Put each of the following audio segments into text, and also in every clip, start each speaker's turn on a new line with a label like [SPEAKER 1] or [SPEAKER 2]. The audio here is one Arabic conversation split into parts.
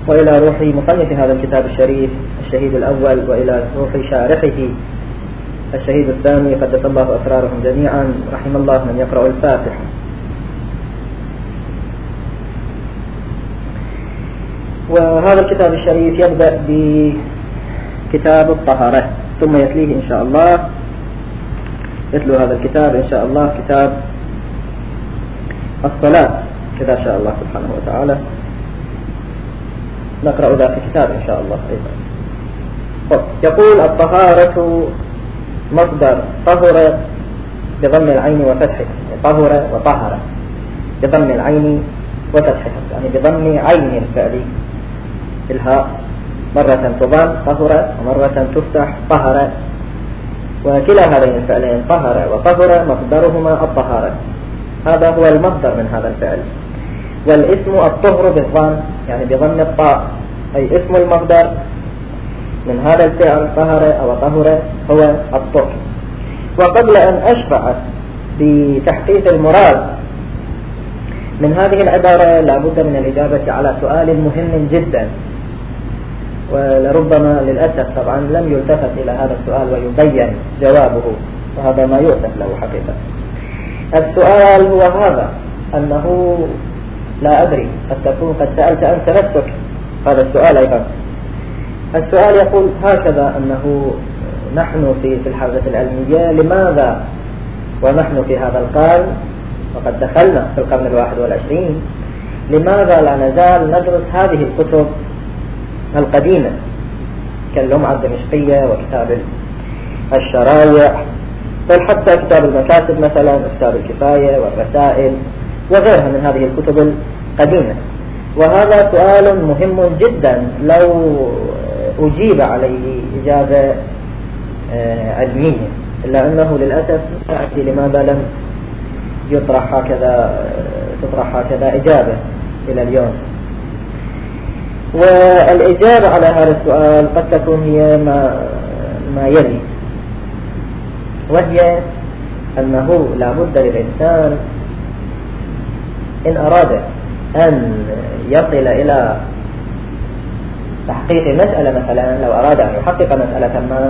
[SPEAKER 1] وإلى روح مصنف هذا الكتاب الشريف الشهيد الأول، وإلى روح شارحه الشهيد الثاني، قدس الله أسرارهم جميعا. رحم الله من يقرأ الفاتحة. وهذا الكتاب الشريف يبدأ بكتاب الطهارة، ثم يتليه إن شاء الله يتلو هذا الكتاب إن شاء الله كتاب الصلاة، كذا شاء الله سبحانه وتعالى نقرأ ذاك الكتاب إن شاء الله أيضا. يقول الطهارة مصدر طهر بضم العين وفتحها، طهر وطهر بضم العين وفتحها، يعني بضم عين الفعل الهاء، مرة تضم طهر ومرة تفتح طهر، وكلا هذين الفعلين طهر وطهر مصدرهما الطهارة، هذا هو المصدر من هذا الفعل. والاسم الطهر بالضم، يعني بضم الطاء، أي اسم المصدر من هذا الفعل طهر أو طهر هو الطهر. وقبل أن أشرع بتحقيق المراد من هذه العبارة لابد من الإجابة على سؤال مهم جدا، ولربما للأسف طبعا لم يلتفت إلى هذا السؤال ويبين جوابه، وهذا ما يؤسف له حقيقة. السؤال هو هذا، أنه لا أدري قد تكون قد سألت أنت نفسك هذا السؤال أيضا. السؤال يقول هكذا، أنه نحن في الحوزة العلمية لماذا ونحن في هذا القرن وقد دخلنا في القرن 21 لماذا لا نزال ندرس هذه الكتب القديمة كاللمعة الدمشقية وكتاب الشرايع، بل حتى كتاب المكاتب مثلا، كتاب الكفاية والرسائل وغيرها من هذه الكتب القديمة. وهذا سؤال مهم جدا لو أجيب عليه إجابة علمية، إلا أنه للأسف أعطي لماذا لم تطرح هكذا إجابة إلى اليوم. والإجابة على هذا السؤال قد تكون هي ما يلي، وهي أنه لا بد للإنسان إن أراد أن يصل إلى تحقيق مسألة، مثلا لو أراد أن يحقق مسألة ما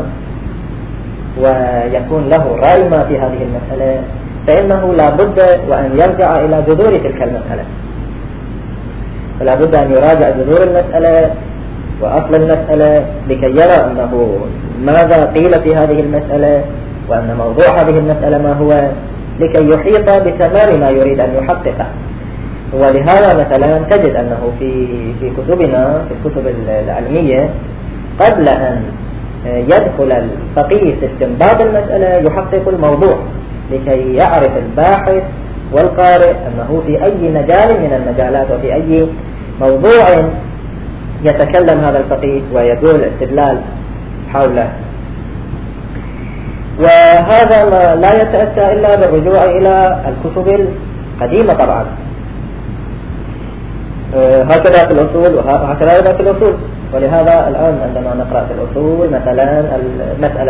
[SPEAKER 1] ويكون له رأي ما في هذه المسألة، فإنه لا بد وأن يرجع إلى جذور تلك المسألة، فلا بد أن يراجع جذور المسألة وأصل المسألة لكي يرى أنه ماذا قيل في هذه المسألة، وأن موضوع هذه المسألة ما هو، لكي يحيط بتمام ما يريد أن يحققه. ولهذا مثلا تجد أنه في كتبنا في الكتب العلمية قبل أن يدخل الفقيه في استنباط المسألة يحقق الموضوع، لكي يعرف الباحث والقارئ أنه في أي مجال من المجالات وفي أي موضوع يتكلم هذا الفقيه ويدور الاستدلال حوله. وهذا ما لا يتأتى إلا بالرجوع إلى الكتب القديمة طبعا، هكذا في الأصول وهكذا أيضا في الأصول. ولهذا الآن عندما نقرأ في الأصول مثلا المسألة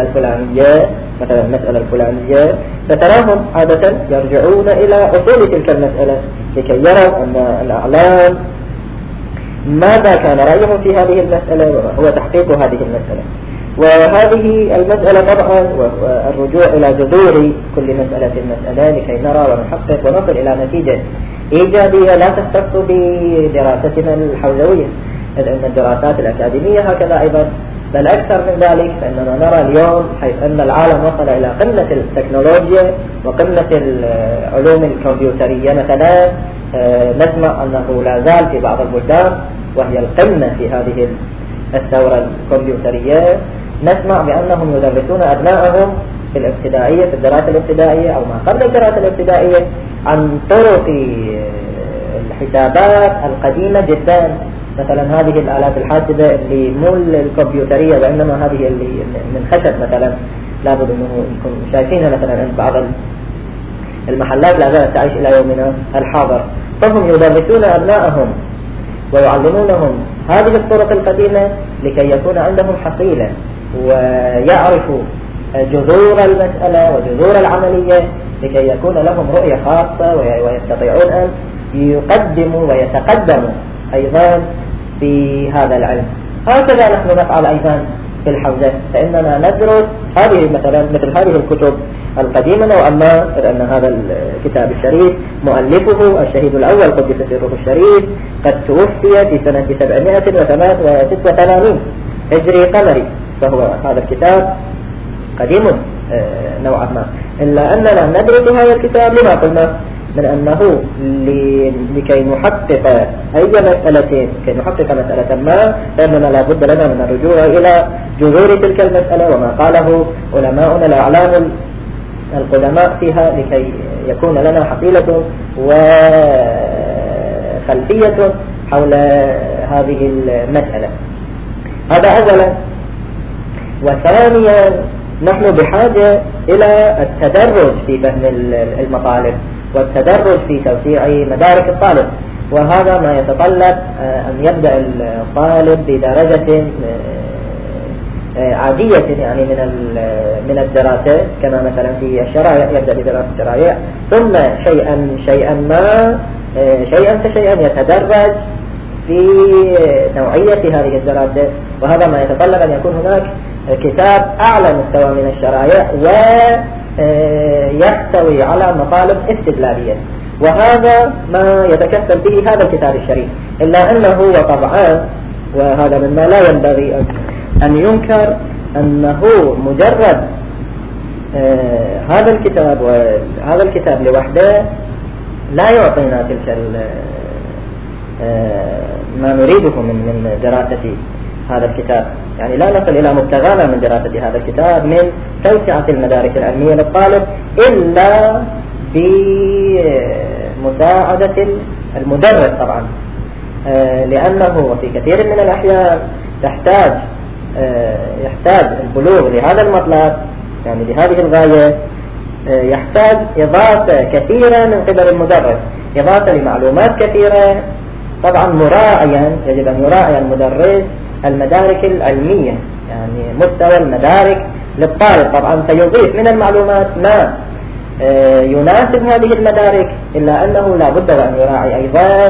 [SPEAKER 1] الفلانية فتراهم عادة يرجعون إلى أصول تلك المسألة لكي يروا أن الأعلام ماذا كان رأيهم في هذه المسألة وهو تحقيق هذه المسألة. وهذه المسألة طبعا والرجوع إلى جذور كل مسألة لكي نرى ونحقق ونصل إلى نتيجة إيجابية لا تختص بدراستنا الحوزوية، إن الدراسات الأكاديمية هكذا أيضا، بل أكثر من ذلك، فإننا نرى اليوم حيث أن العالم وصل إلى قمة التكنولوجيا وقمة العلوم الكمبيوترية مثلا، نسمع أنه لا زال في بعض البلدان وهي القمة في هذه الثورة الكمبيوترية، نسمع بأنهم يدرسون أبنائهم في الابتدائية في الدراسة الابتدائية أو ما قبل الدراسة الابتدائية عن طرق الحسابات القديمة جدا، مثلا هذه الآلات الحاسبة اللي مو الكمبيوترية وإنما هذه اللي من خشب مثلا، لابد أنه يكون شايفينها مثلا عند بعض المحلات لا زالت تعيش إلى يومنا الحاضر. فهم يدرسون أبنائهم ويعلمونهم هذه الطرق القديمة لكي يكون عندهم حصيلة ويعرفوا جذور المسألة وجذور العملية، لكي يكون لهم رؤية خاصة ويستطيعون أن يقدموا ويتقدموا أيضا في هذا العلم. هكذا نحن نفعل أيضا في الحوزة، فإننا ندرس هذه مثل هذه الكتب القديمة نوعا ما، لأن هذا الكتاب الشريف مؤلفه الشهيد الأول قدس سره الشريف قد توفي في سنة 786 هجري قمري، فهو هذا الكتاب قديم نوعا ما، إلا أننا ندرس هذا الكتاب لما قلنا من أنه لكي نحقق أي مسألة، كي نحقق مسألة ما، فإننا لا بد لنا من الرجوع إلى جذور تلك المسألة وما قاله علماؤنا الأعلام القدماء فيها، لكي يكون لنا حصيلة وخلفية حول هذه المسألة. هذا أولا. وثانيا نحن بحاجة إلى التدرج في فهم المطالب والتدرج في توسيع مدارك الطالب، وهذا ما يتطلب أن يبدأ الطالب بدرجة عادية يعني من الدراسة، كما مثلا في الشرائع يبدأ بدراسة الشرائع، ثم شيئا فشيئا يتدرج في نوعية هذه الدراسة، وهذا ما يتطلب أن يكون هناك كتاب أعلى مستوى من الشرائع ويحتوي على مطالب استدلالية، وهذا ما يتكفل به هذا الكتاب الشريف، إلا أنه وطبعا وهذا مما لا ينبغي أن ينكر أنه مجرد هذا الكتاب لوحده لا يعطينا تلك ما نريده من دراسة هذا الكتاب، يعني لا نصل إلى مبتغانا من دراسة هذا الكتاب من توسعة المدارك العلمية للطالب إلا بمساعدة المدرس طبعا، لأنه في كثير من الأحيان يحتاج البلوغ لهذا المطلب، يعني لهذه الغاية يحتاج إضافة كثيرة من قبل المدرس، إضافة لمعلومات كثيرة، طبعا يجب أن يراعي المدرس المدارك العلمية، يعني مستوى المدارك للطالب، طبعا سيضيف من المعلومات ما يناسب هذه المدارك، إلا أنه لا بد وأن يراعي أيضا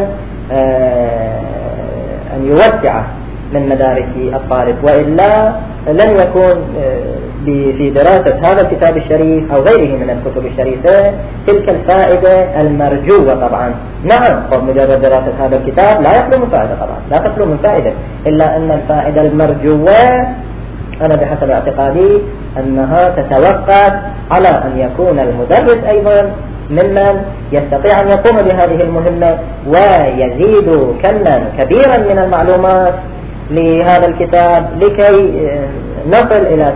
[SPEAKER 1] أن يوسع من مدارك الطالب، وإلا لن يكون في دراسة هذا الكتاب الشريف أو غيره من الكتب الشريفة تلك الفائدة المرجوة. طبعا نعم، مجرد دراسة هذا الكتاب لا يخلو من فائدة، طبعا لا تخلو من فائدة، إلا أن الفائدة المرجوة أنا بحسب اعتقادي أنها تتوقف على أن يكون المدرس أيضا ممن يستطيع أن يقوم بهذه المهمة ويزيد كما كبيرا من المعلومات لهذا الكتاب لكي نصل إلى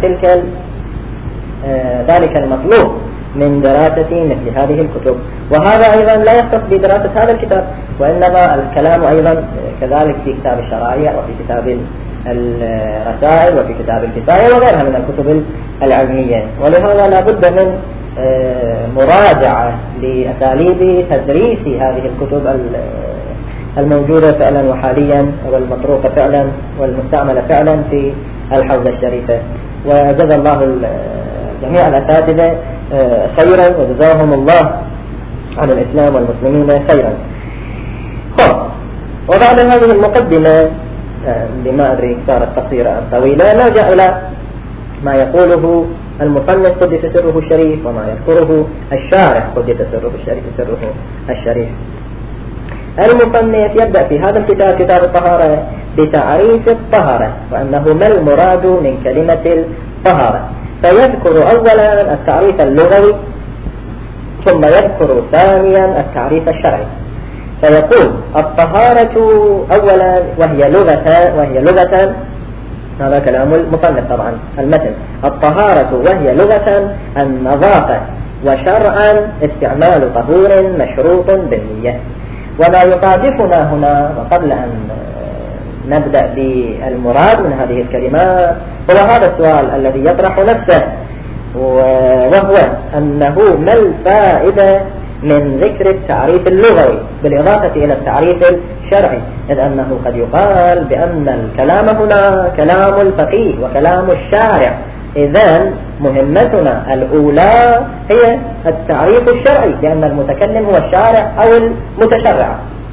[SPEAKER 1] ذلك المطلوب من دراسة مثل هذه الكتب. وهذا أيضا لا يختص بدراسة هذا الكتاب، وإنما الكلام أيضا كذلك في كتاب الشرائع وفي كتاب الرسائل وفي كتاب الكفاية وغيرها من الكتب العلمية. ولهذا لا بد من مراجعة لأساليب تدريس هذه الكتب الموجودة فعلا وحاليا والمطروقة فعلا والمستعملة فعلا في الحوزة الشريفة. وجزا الله جميع الأساتذة خيرا وجزاهم الله عن الإسلام والمسلمين خيرا. وبعد هذه المقدمة لما أدري صارت قصيرة أم طويلة، نرجع إلى ما يقوله المصنف قدس سره الشريف وما يذكره الشارح قدس سره الشريف. المصنف يبدأ في هذا الكتاب كتاب الطهارة بتعريف الطهارة وأنه ما المراد من كلمة الطهارة، فيذكر أولا التعريف اللغوي ثم يذكر ثانيا التعريف الشرعي. فيقول الطهارة أولا وهي لغة هذا كلام المصنف طبعا المتن، الطهارة وهي لغة النظافة، وشرعا استعمال طهور مشروط بالنية. وما يصادفنا هنا وقبل أن نبدأ بالمراد من هذه الكلمات هو هذا السؤال الذي يطرح نفسه، وهو أنه ما الفائدة من ذكر التعريف اللغوي بالإضافة إلى التعريف الشرعي، إذ أنه قد يقال بأن الكلام هنا كلام الفقيه وكلام الشارع، إذن مهمتنا الأولى هي التعريف الشرعي، لأن المتكلم هو الشارع أو المتشرع.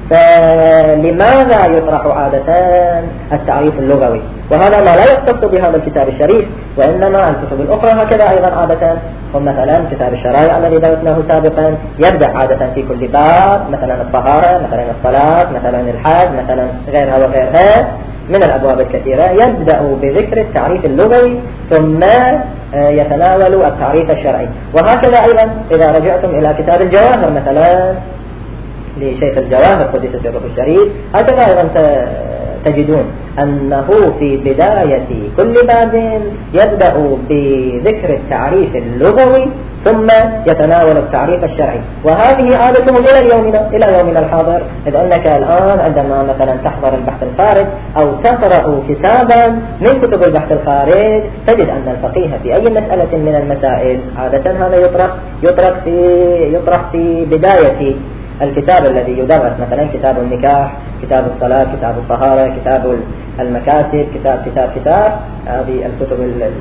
[SPEAKER 1] فلماذا يطرح عادة التعريف اللغوي؟ وهذا ما لا يختص بهذا الكتاب الشريف، وإنما الكتب الأخرى هكذا أيضا عادة. ومثلا كتاب الشرائع الذي درسناه سابقا يبدأ عادة في كل باب، مثلا الطهارة، مثلا الصلاة، مثلا الحج، مثلا غيرها وغيرها من الأبواب الكثيرة، يبدأ بذكر التعريف اللغوي ثم يتناول التعريف الشرعي. وهكذا أيضا إذا رجعتم إلى كتاب الجواهر مثلا لشيخ الجواهر قدس سره الشريف، هكذا أيضا تجدون أنه في بداية كل باب يبدأ بذكر التعريف اللغوي ثم يتناول التعريف الشرعي. وهذه عادتهم إلى يومنا الحاضر، إذ أنك الآن عندما مثلا تحضر البحث الخارج أو تقرأ كتابا من كتب البحث الخارج تجد أن الفقيه في أي مسألة من المسائل عادة هذا يطرح في بداية الكتاب الذي يدرس، مثلا كتاب النكاح، كتاب الصلاة، كتاب الطهارة، كتاب المكاسب، كتاب هذه الكتب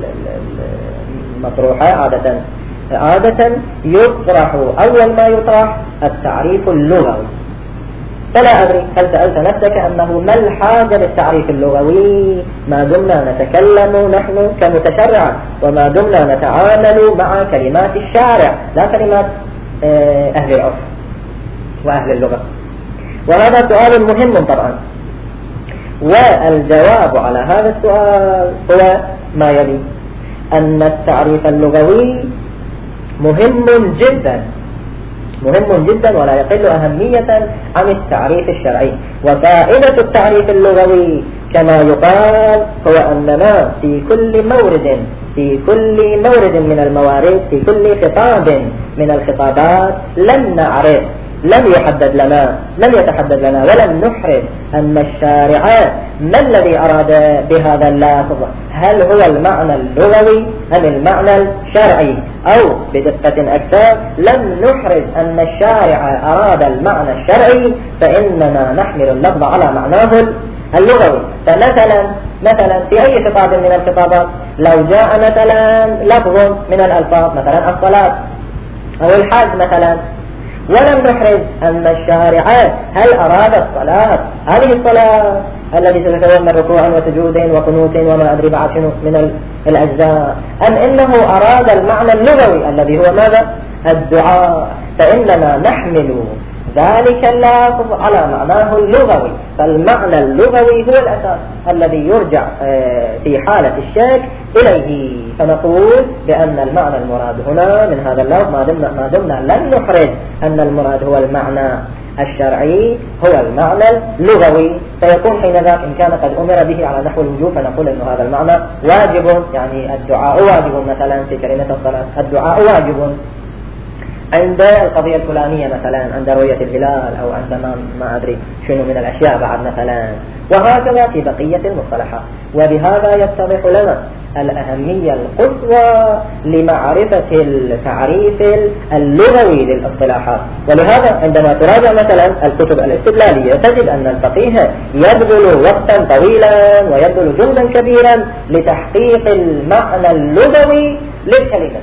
[SPEAKER 1] المطروحة عادة يطرح أول ما يطرح التعريف اللغوي. فلا أدري هل سألت نفسك أنه ما الحاجة للتعريف اللغوي ما دمنا نتكلم نحن كمتشرع، وما دمنا نتعامل مع كلمات الشارع لا كلمات أهل العرف وأهل اللغة؟ وهذا سؤال مهم طبعا، والجواب على هذا السؤال هو ما يلي: أن التعريف اللغوي مهم جدا ولا يقل أهمية عن التعريف الشرعي. وفائدة التعريف اللغوي كما يقال هو أننا في كل مورد من الموارد، في كل خطاب من الخطابات لم يتحدد لنا ولم نحرز أن الشارع ما الذي أراد بهذا اللفظ، هل هو المعنى اللغوي أم المعنى الشرعي، أو بدقة أكثر لم نحرز أن الشارع أراد المعنى الشرعي، فإننا نحمل اللفظ على معناه اللغوي. فمثلا في أي خطاب من الخطابات لو جاء مثلا لفظ من الألفاظ، مثلا الصلاة أو الحج مثلا، ولم نحرز أن الشارع هل أراد الصلاة، هذه الصلاة التي تتكون ركوع وسجود وقنوت وما أدري بعد شنو من الأجزاء، أم إنه أراد المعنى اللغوي الذي هو ماذا؟ الدعاء، فإننا نحمل ذلك اللفظ على معناه اللغوي. فالمعنى اللغوي هو الأساس الذي يرجع في حالة الشك إليه، فنقول بأن المعنى المراد هنا من هذا اللفظ ما دمنا لم نحرز أن المراد هو المعنى الشرعي هو المعنى اللغوي، فيكون حين ذاك إن كان قد أمر به على نحو الوجوب فنقول أن هذا المعنى واجب، يعني الدعاء واجب مثلا في كلمة الصلاة، الدعاء واجب عند القضية الفلانية مثلا، عند رؤية الهلال أو عند ما أدري شنو من الأشياء بعد مثلا، وهكذا في بقية المصطلحات. وبهذا يتضح لنا الأهمية القصوى لمعرفة التعريف اللغوي للاصطلاحات. ولهذا عندما تراجع مثلا الكتب الاستدلالية تجد أن الفقيه يبذل وقتا طويلا ويبذل جهدا كبيرا لتحقيق المعنى اللغوي للكلمة.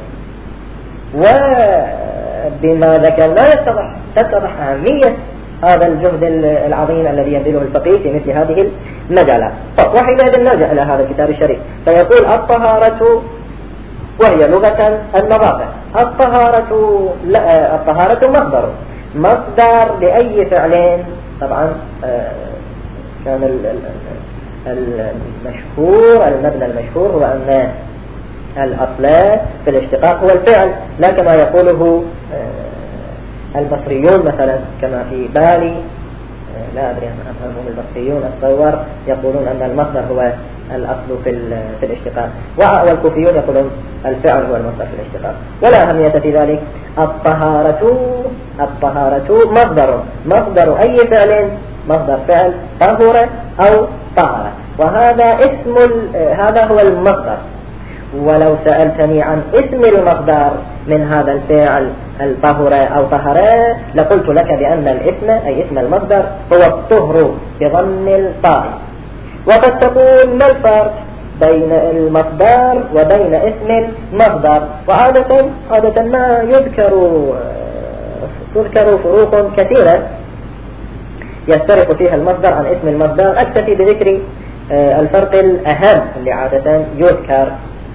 [SPEAKER 1] وبما ذكرنا تتضح أهمية هذا الجهد العظيم الذي يبذله الفقيه في مثل هذه المجالات. وحينئذ نرجع إلى هذا الكتاب الشريف فيقول: الطهارة وهي لغة النظافة. الطهارة مصدر لأي فعل. طبعا كان المبنى المشهور هو أن الأصل في الاشتقاق هو الفعل، لا كما يقوله البصريون مثلا كما في بالي، لا أدري أن أفهمهم البصريون الصور يقولون أن المصدر هو الأصل في الاشتقاق، والكوفيون يقولون الفعل هو المصدر في الاشتقاق، ولا أهمية في ذلك. الطهارة مصدر أي فعل، مصدر فعل طهر أو طهر، وهذا هذا هو المصدر. ولو سألتني عن اسم المصدر من هذا الفعل الطهر أو طهر لقلت لك بأن الاسم أي اسم المصدر هو الطهر بضم الطاء. وقد تقول ما الفرق بين المصدر وبين اسم المصدر؟ وعادة ما تذكر فروق كثيرة يفترق فيها المصدر عن اسم المصدر. أكتفي بذكر الفرق الأهم اللي عادة يذكر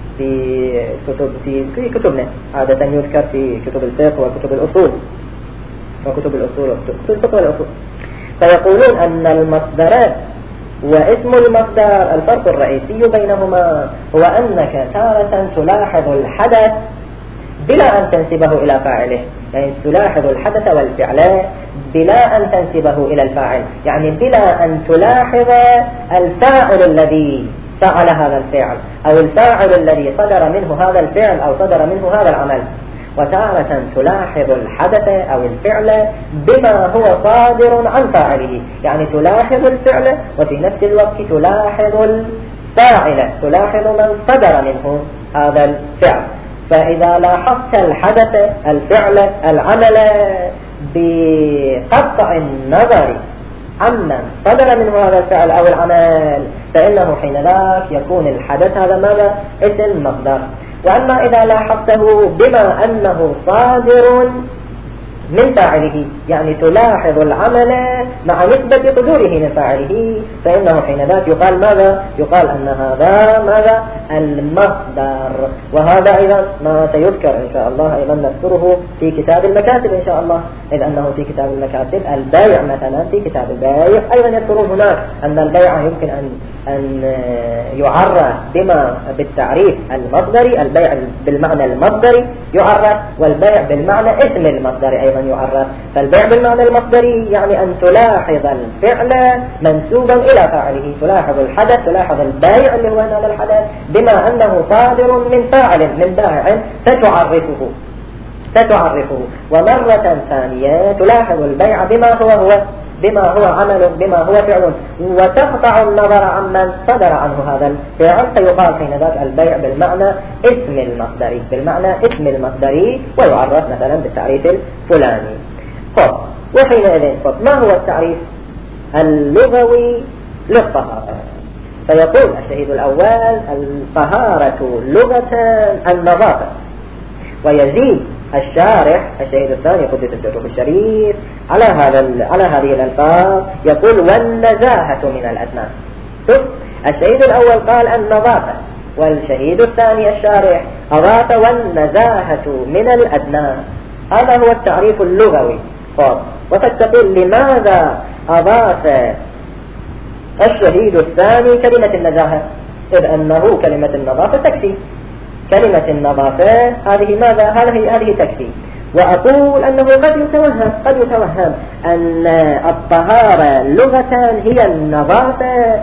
[SPEAKER 1] في كتبنا، عادة يذكر في كتب الفقه وكتب الأصول وكتب الفقه والأصول. فيقولون أن المصدرات واسم المصدر الفرق الرئيسي بينهما هو أنك تارة تلاحظ الحدث بلا أن تنسبه إلى فاعله، يعني تلاحظ الحدث والفعل بلا أن تنسبه إلى الفاعل، يعني بلا أن تلاحظ الفاعل الذي فعل هذا الفعل أو الفاعل الذي صدر منه هذا الفعل أو صدر منه هذا العمل. وتارة تلاحظ الحدث أو الفعل بما هو صادر عن فاعله، يعني تلاحظ الفعل وفي نفس الوقت تلاحظ الفاعل، تلاحظ من صدر منه هذا الفعل. فإذا لاحظت الحدث الفعل العمل بقطع النظر عمن صدر منه هذا الفعل أو العمل، فإنه حين ذاك يكون الحدث هذا ماذا؟ اسم مصدر. وأما إذا لاحظته بما أنه صادر من فاعله، يعني تلاحظ العمل مع نسبة صدوره من فاعله، فإنه حين ذاك يقال ماذا؟ يقال أن هذا ماذا؟ المصدر. وهذا أيضا ما سيذكر إن شاء الله، أيضا نذكره في كتاب المكاتب إن شاء الله، إذ أنه في كتاب المكاتب البيع مثلا، في كتاب البيع أيضا يذكرون هناك أن البيع يمكن أن يعرف بما بالتعريف المصدري، البيع بالمعنى المصدري يعرف، والبيع بالمعنى اسم المصدري أيضا يعرف. فالبيع بالمعنى المصدري يعني أن تلاحظ الفعل منسوبا إلى فاعله، تلاحظ الحدث، تلاحظ البيع اللي هو هذا الحدث بما أنه صادر من فاعل من بائع فتعرفه. ومرة ثانية تلاحظ البيع بما هو عمل، بما هو فعل، وتقطع النظر عمن صدر عنه هذا الفعل، فيقال حين ذاك البيع بالمعنى اسم المصدري، بالمعنى اسم المصدري، ويعرف مثلا بالتعريف الفلاني. وحينئذ ما هو التعريف اللغوي للطهارة؟ فيقول الشهيد الأول: الطهارة لغة النظافة. ويزيد الشارح الشهيد الثاني قدس سره الشريف على هذه الألفاظ، يقول: والنزاهة من الأدناس. الشهيد الأول قال النظافة، والشهيد الثاني الشارح أضاف والنزاهة من الأدناس. هذا هو التعريف اللغوي. وقد تقول: لماذا أضاف الشهيد الثاني كلمة النزاهة؟ إذ أنه كلمة النظافة تكفي، كلمة النظافة هذه ماذا؟ هذه تكفي. وأقول أنه قد يتوهم أن الطهارة لغة هي النظافة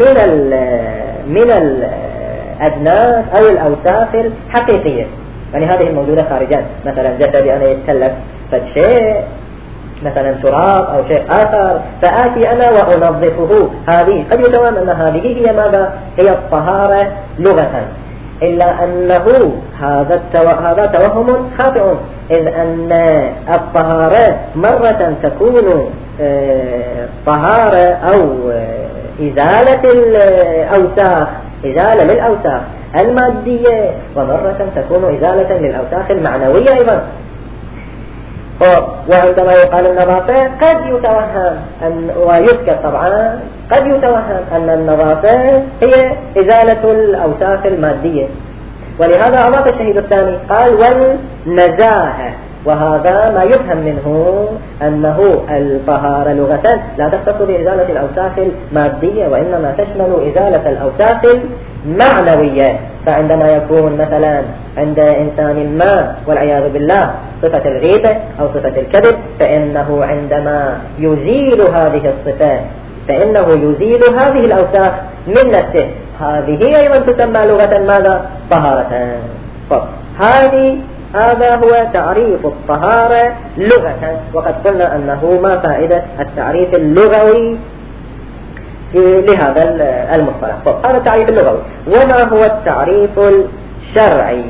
[SPEAKER 1] من الأدناس أو الأوساخ الحقيقية، يعني هذه الموجودة خارجا، مثلا جسدي أنا يتسلف فشيء مثلا تراب أو شيء آخر، فآتي أنا وأنظفه، هذه قد يتوهم أن هذه هي ماذا؟ هي الطهارة لغة. إلا أنه هذا توهم خاطئ، إذ أن الطهارة مرة تكون طهارة أو إزالة الأوساخ، إزالة للأوساخ المادية، ومرة تكون إزالة للأوساخ المعنوية أيضا. وعندما يقال النظافة قد يتوهم ويذكر طبعا قد يتوهم أن النظافة هي إزالة الأوساخ المادية، ولهذا أضاف الشهيد الثاني قال والنزاهة. وهذا ما يفهم منه أنه الطهارة لغة لا تختص بإزالة الأوساخ المادية، وإنما تشمل إزالة الأوساخ المعنوية. فعندما يكون مثلا عند إنسان ما والعياذ بالله صفة الغيبة أو صفة الكذب، فإنه عندما يزيل هذه الصفات فإنه يزيل هذه الأوساخ من نفسه، هذه أيضا تسمى لغة ماذا؟ طهارة. هذا هو تعريف الطهارة لغة. وقد قلنا أنه ما فائدة التعريف اللغوي لهذا المصطلح. هذا التعريف اللغوي. وما هو التعريف الشرعي؟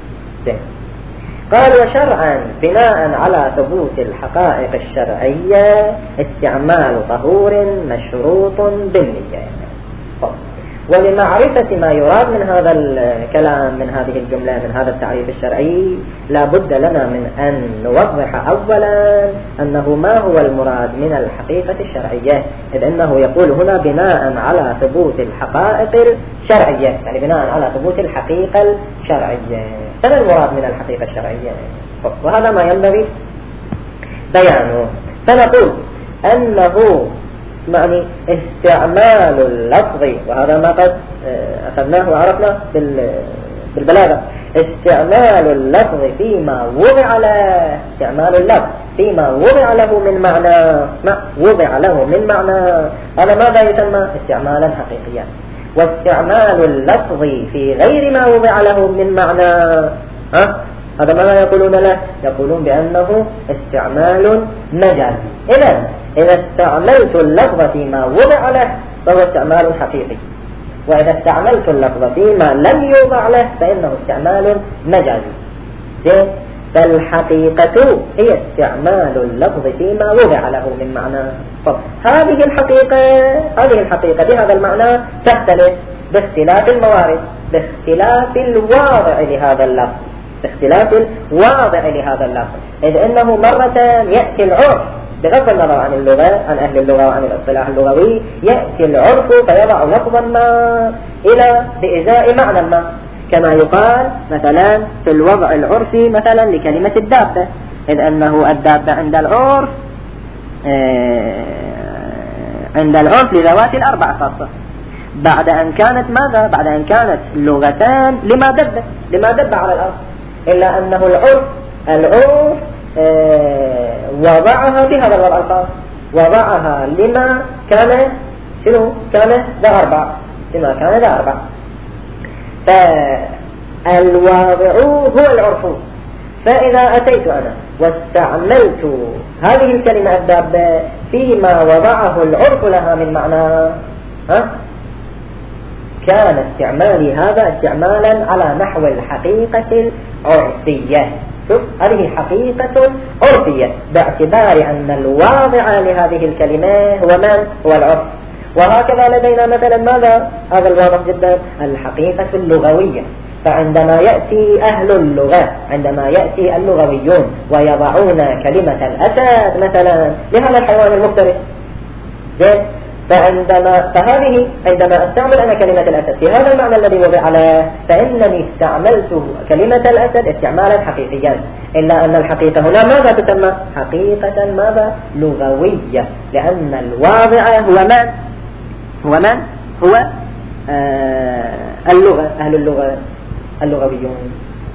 [SPEAKER 1] قال: وشرعا بناء على ثبوت الحقائق الشرعية استعمال طهور مشروط بالنية. ولمعرفة ما يراد من هذا الكلام، من هذه الجملة، من هذا التعريف الشرعي، لا بد لنا من أن نوضح أولا أنه ما هو المراد من الحقيقة الشرعية، إذ أنه يقول هنا بناء على ثبوت الحقائق الشرعية، يعني بناء على ثبوت الحقيقة الشرعية. فما المراد من الحقيقة الشرعية؟ وهذا ما ينبغي بيانه. فنقول أنه يعني استعمال اللفظ، وهذا ما قد أخذناه وعرفنا بالبلاغة، استعمال اللفظ فيما وضع له، استعمال اللفظ فيما وضع له من معنى، ما وضع له من معنى، هذا ماذا يسمى؟ استعمالا حقيقيا. واستعمال اللفظ في غير ما وضع له من معنى، هذا ما يقولون له؟ يقولون بأنه استعمال مجازي. إذا استعملت اللفظ فيما وضع له فهو استعمال حقيقي، وإذا استعملت اللفظ فيما لم يوضع له فإنه استعمال مجازي. فالحقيقة هي استعمال اللفظ فيما وضع له من معنى. هذه الحقيقة بهذا المعنى تختلف باختلاف الموارد، باختلاف الواضع لهذا اللفظ، باختلاف الواضع لهذا اللفظ. إذ أنه مرة يأتي العرف بغض النظر عن اللغة، عن أهل اللغة وعن الاصطلاح اللغوي، يأتي العرف فيضع لفظا ما إلى بإزاء معنى ما، كما يقال مثلا في الوضع العرفي مثلا لكلمة الدابة، إذ أنه الدابة عند العرف لذوات الأربع خاصة، بعد أن كانت ماذا؟ بعد أن كانت لغتان لما دب على الأرض، إلا أنه العرف وضعها في هذا الوضع الخاص، وضعها لما كان كان ذا أربع. فالواضع هو العرف. فإذا أتيت أنا واستعملت هذه الكلمة الدابة فيما وضعه العرف لها من معنى، كان استعمالي هذا استعمالا على نحو الحقيقة العرفية. شوف، هذه حقيقة عرفية باعتبار أن الواضع لهذه الكلمة هو من؟ هو العرف. وهكذا لدينا مثلا ماذا؟ هذا الواضح جدا، الحقيقة اللغوية. فعندما يأتي أهل اللغة، عندما يأتي اللغويون ويضعون كلمة الأسد مثلا لهذا الحيوان المفترس، عندما استعمل أنا كلمة الأسد في هذا المعنى الذي وضع له، فإنني استعملت كلمة الأسد استعمالا حقيقيا، إلا أن الحقيقة هنا ماذا تسمى؟ حقيقة ماذا؟ لغوية، لأن الواضع هو اللغة، أهل اللغة اللغويون.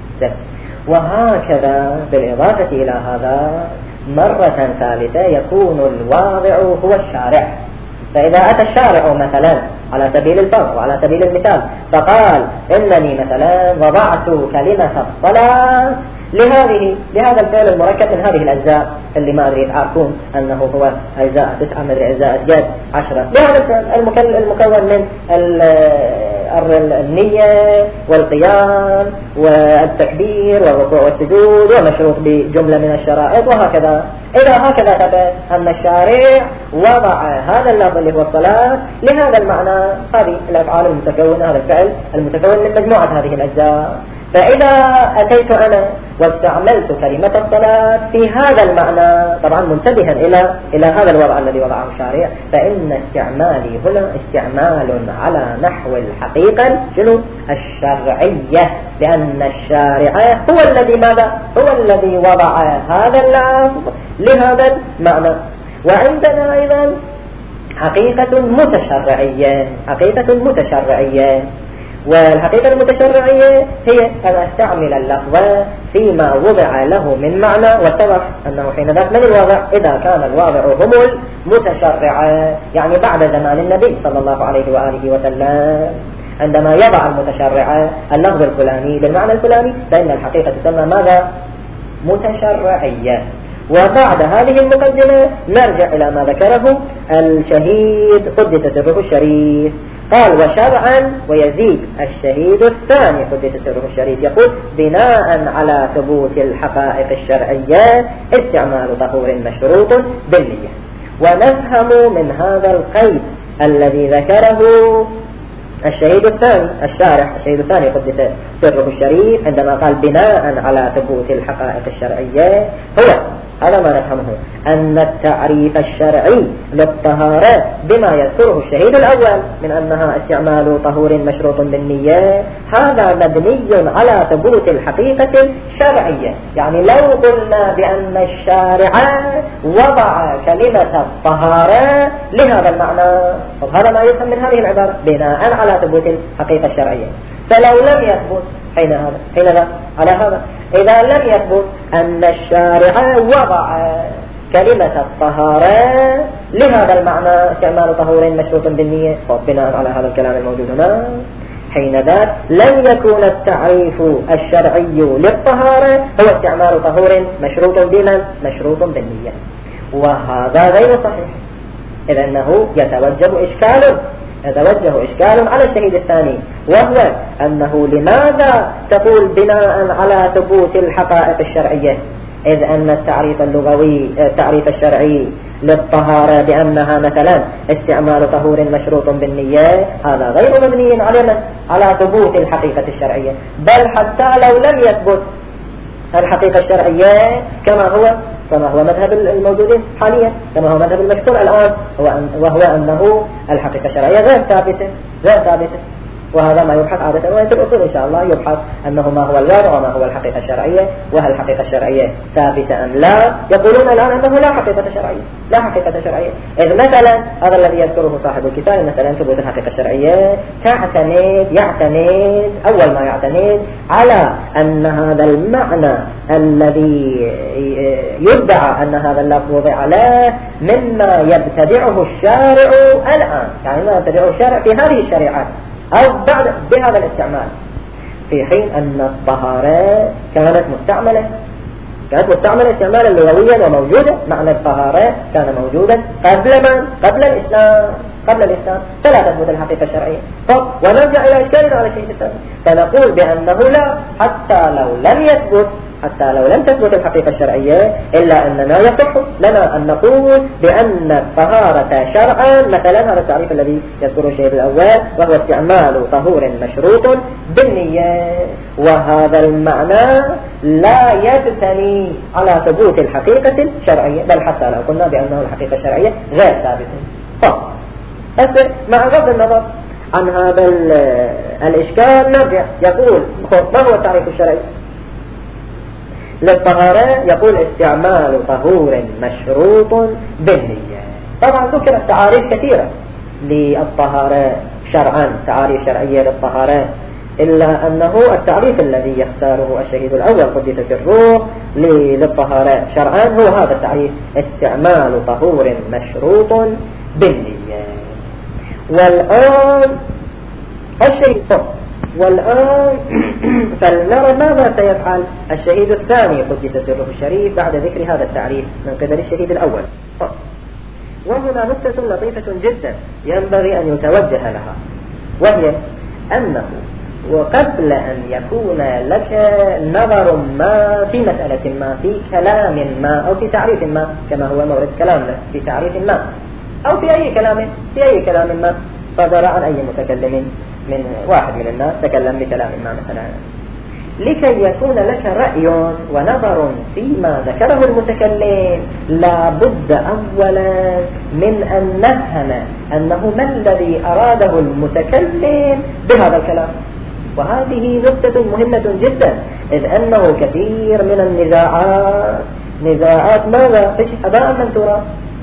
[SPEAKER 1] وهكذا بالإضافة إلى هذا مرة ثالثة يكون الواضع هو الشارع. فإذا أتى الشارع مثلا على سبيل الفرض وعلى سبيل المثال فقال إنني مثلا وضعت كلمة الصلاة لهذا الفعل المركب من هذه الأجزاء اللي ما أدري تعرفون أنه هو أجزاء 9 من أجزاء جد 10، لهذا الفعل المكون من النية والقيام والتكبير والركوع والسجود ومشروط بجملة من الشرائط وهكذا. إذا هكذا ثبت أن الشارع وضع هذا اللفظ اللي هو الصلاة لهذا المعنى، هذه الأفعال المتكونة، هذا الفعل المتكون من مجموعة هذه الأجزاء. فإذا أتيت أنا واستعملت كلمة الصلاة في هذا المعنى، طبعا منتبها إلى هذا الوضع الذي وضعه الشارع، فإن استعمالي هنا استعمال على نحو الحقيقة الشرعية، لأن الشارع هو الذي هو الذي وضع هذا اللفظ لهذا المعنى. وعندنا أيضا حقيقة متشرعية، والحقيقة المتشرعية هي أن أستعمل اللفظ فيما وضع له من معنى، واتضح أنه حين ذاك من الواضع؟ إذا كان الواضع هم المتشرع، يعني بعد زمان النبي صلى الله عليه وآله وسلم، عندما يضع المتشرع اللفظ الفلاني بالمعنى الفلاني فإن الحقيقة تسمى ماذا؟ متشرعية. وبعد هذه المقدمة نرجع إلى ما ذكره الشهيد قدس سره الشريف، قال وشرعا ويزيد الشهيد الثاني قدس سره الشريف يقول بناء على ثبوت الحقائق الشرعية استعمال طهور مشروط بالنية. ونفهم من هذا القيد الذي ذكره الشهيد الثاني الشهيد الثاني قدس سره الشريف عندما قال بناء على ثبوت الحقائق الشرعية هو هذا ما نفهمه أن التعريف الشرعي للطهارة بما يذكره الشهيد الأول من أنها استعمال طهور مشروط بالنية هذا مبني على ثبوت الحقيقة الشرعية. يعني لو قلنا بأن الشارع وضع كلمة الطهارة لهذا المعنى هذا ما يفهم من هذه العبارة بناء على ثبوت الحقيقة الشرعية. فلو لم يثبت حين ذا على هذا إذا لم يثبت أن الشارع وضع كلمة الطهارة لهذا المعنى استعمال طهور مشروط بالنية بناء على هذا الكلام الموجود هنا حين ذا لن يكون التعريف الشرعي للطهارة هو استعمال طهور مشروط مشروط بالنية وهذا غير صحيح. إذ أنه يتوجه إشكال على الشهيد الثاني وهو أنه لماذا تقول بناء على ثبوت الحقائق الشرعية إذ أن التعريف الشرعي للطهارة بأنها مثلا استعمال طهور مشروط بالنية هذا غير مبني على ثبوت الحقيقة الشرعية بل حتى لو لم يثبت الحقيقة الشرعية كما هو مذهب الموجودين حاليا كما هو مذهب المشهور الآن وهو أنه الحقيقة الشرعية غير ثابتة وهذا ما يبحث عادة وفي الأصول إن شاء الله يبحث أنه ما هو الواقع وما هو الحقيقة الشرعية وهل الحقيقة الشرعية ثابتة أم لا. يقولون الآن أنه لا حقيقة شرعية إذ مثلا هذا الذي يذكره صاحب الكتاب مثلا ثبوت الحقيقة الشرعية يعتمد أول ما يعتمد على أن هذا المعنى الذي يدعى أن هذا اللفظ وضع له مما يبتدعه الشارع الآن يعني ما يبتدعه الشارع في هذه الشريعات أو بعد بهذا الاستعمال في حين أن الطهارة كانت مستعملة استعمالا لغويا وموجودة معنى الطهارة كان موجودا قبل الإسلام فلا تثبت الحقيقة الشرعية ونرجع إلى إشكالنا على شيء الثاني فنقول بأنه لا حتى لو لم تثبت الحقيقة الشرعية إلا أننا يصح لنا أن نقول بأن الطهارة شرعا مثلا هذا التعريف الذي يذكره الشيخ الأول وهو استعمال طهور مشروط بالنية وهذا المعنى لا يبتني على ثبوت الحقيقة الشرعية بل حتى لو قلنا بأنه الحقيقة الشرعية غير ثابتة مع غض النظر عن هذا الإشكال نرجع يقول ما هو التعريف الشرعي للطهارة يقول استعمال طهور مشروط بالنية. طبعا ذكرت تعاريف كثيرة للطهارة شرعا تعاريف شرعية للطهارة إلا أنه التعريف الذي يختاره الشهيد الأول قدس سره للطهارة شرعا هو هذا التعريف استعمال طهور مشروط بالنية. والآن فلنرى ماذا سيفعل الشهيد الثاني قدس سره الشريف بعد ذكر هذا التعريف من قبل الشهيد الأول. وهنا نقطة لطيفة جدا ينبغي أن يتوجه لها وهي أنه وقبل أن يكون لك نظر ما في مسألة ما في كلام ما أو في تعريف ما كما هو مورد كلامنا في تعريف ما أو في أي كلام ما صدر عن أي متكلم من واحد من الناس تكلم بكلام ما مثلا لكي يكون لك رأي ونظر فيما ذكره المتكلم لا بد أولا من أن نفهم أنه ما الذي أراده المتكلم بهذا الكلام. وهذه نقطة مهمة جدا إذ أنه كثير من النزاعات ماذا هباء منثورا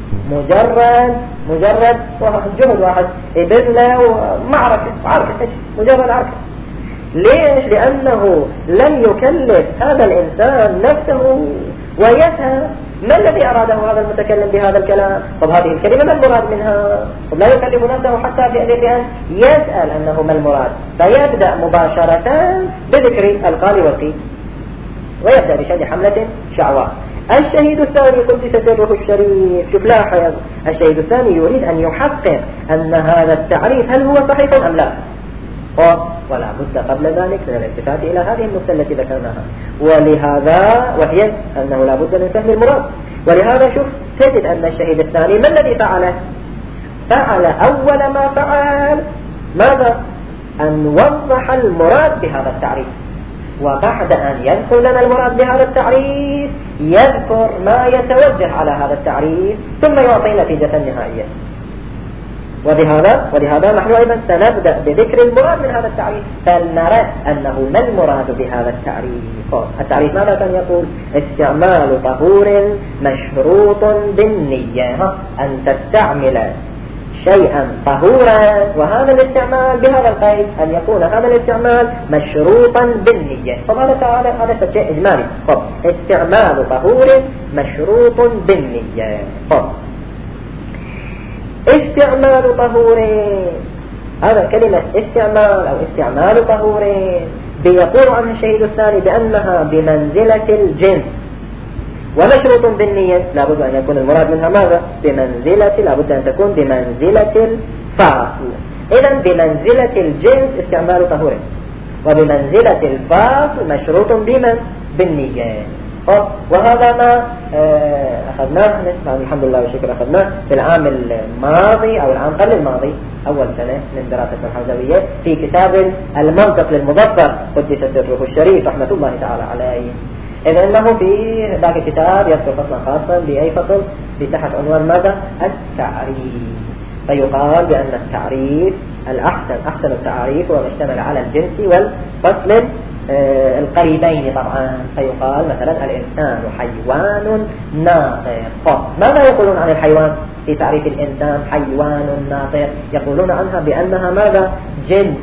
[SPEAKER 1] مجرد جهد واحد إبنة ومعركة مجرد عركة. ليش؟ لأنه لم يكلف هذا الإنسان نفسه ويفهم ما الذي أراده هذا المتكلم بهذا الكلام. طب هذه الكلمة ما المراد منها؟ طب لا يكلف نفسه حتى في أن يسأل أنه ما المراد فيبدأ مباشرة بذكر القال والقيل ويبدأ بشد حملة شعواء. الشهيد الثاني قدس سره الشريف شوف لاحظ الشهيد الثاني يريد أن يحقق أن هذا التعريف هل هو صحيح أم لا ولا بد قبل ذلك من الالتفات إلى هذه النقطة التي ذكرناها ولهذا وهي أنه لا بد من فهم المراد. ولهذا شوف تجد أن الشهيد الثاني ما الذي فعل أول ما فعل ماذا أن وضح المراد بهذا التعريف، وبعد أن يذكر لنا المراد بهذا التعريف يذكر ما يتوجه على هذا التعريف ثم يعطي نتيجة نهائية. ولهذا نحن أيضا سنبدأ بذكر المراد من هذا التعريف، فلنرى أنه ما المراد بهذا التعريف. التعريف ماذا كان يقول؟ استعمال طهور مشروط بالنية، أن تستعمل شيئا طهورا، وهذا الاستعمال بهذا القيد أن يكون هذا الاستعمال مشروطا بالنية. فهذا تعالى هذا شيء إجمالي. استعمال طهور مشروط بالنية. استعمال طهور، هذا كلمة استعمال أو استعمال طهور بيقول عنها الشهيد الثاني بأنها بمنزلة الجنس ومشروط بالنية. لابد أن يكون المراد منها ماذا؟ بمنزلة، لابد أن تكون بمنزلة الفاصل. إذن بمنزلة الجنس استعمال طهور، وبمنزلة الفاصل مشروط بمن؟ بالنية. وهذا ما أخذناه الحمد لله والشكر، أخذناه في العام الماضي أو العام قبل الماضي، أول سنة من دراسة الحوزوية، في كتاب المنطق للمظفر قدس سره الشريف رحمة الله تعالى عليه. إذا أنه في ذاك الكتاب يذكر فصلا خاصا بأي فصل تحت عنوان ماذا؟ التعريف. فيقال بأن التعريف أحسن التعريف هو ما اشتمل على الجنس والفصل القريبين طبعا. فيقال مثلا الإنسان حيوان ناطق. ماذا يقولون عن الحيوان في تعريف الإنسان؟ حيوان ناطق، يقولون عنها بأنها ماذا؟ جنس.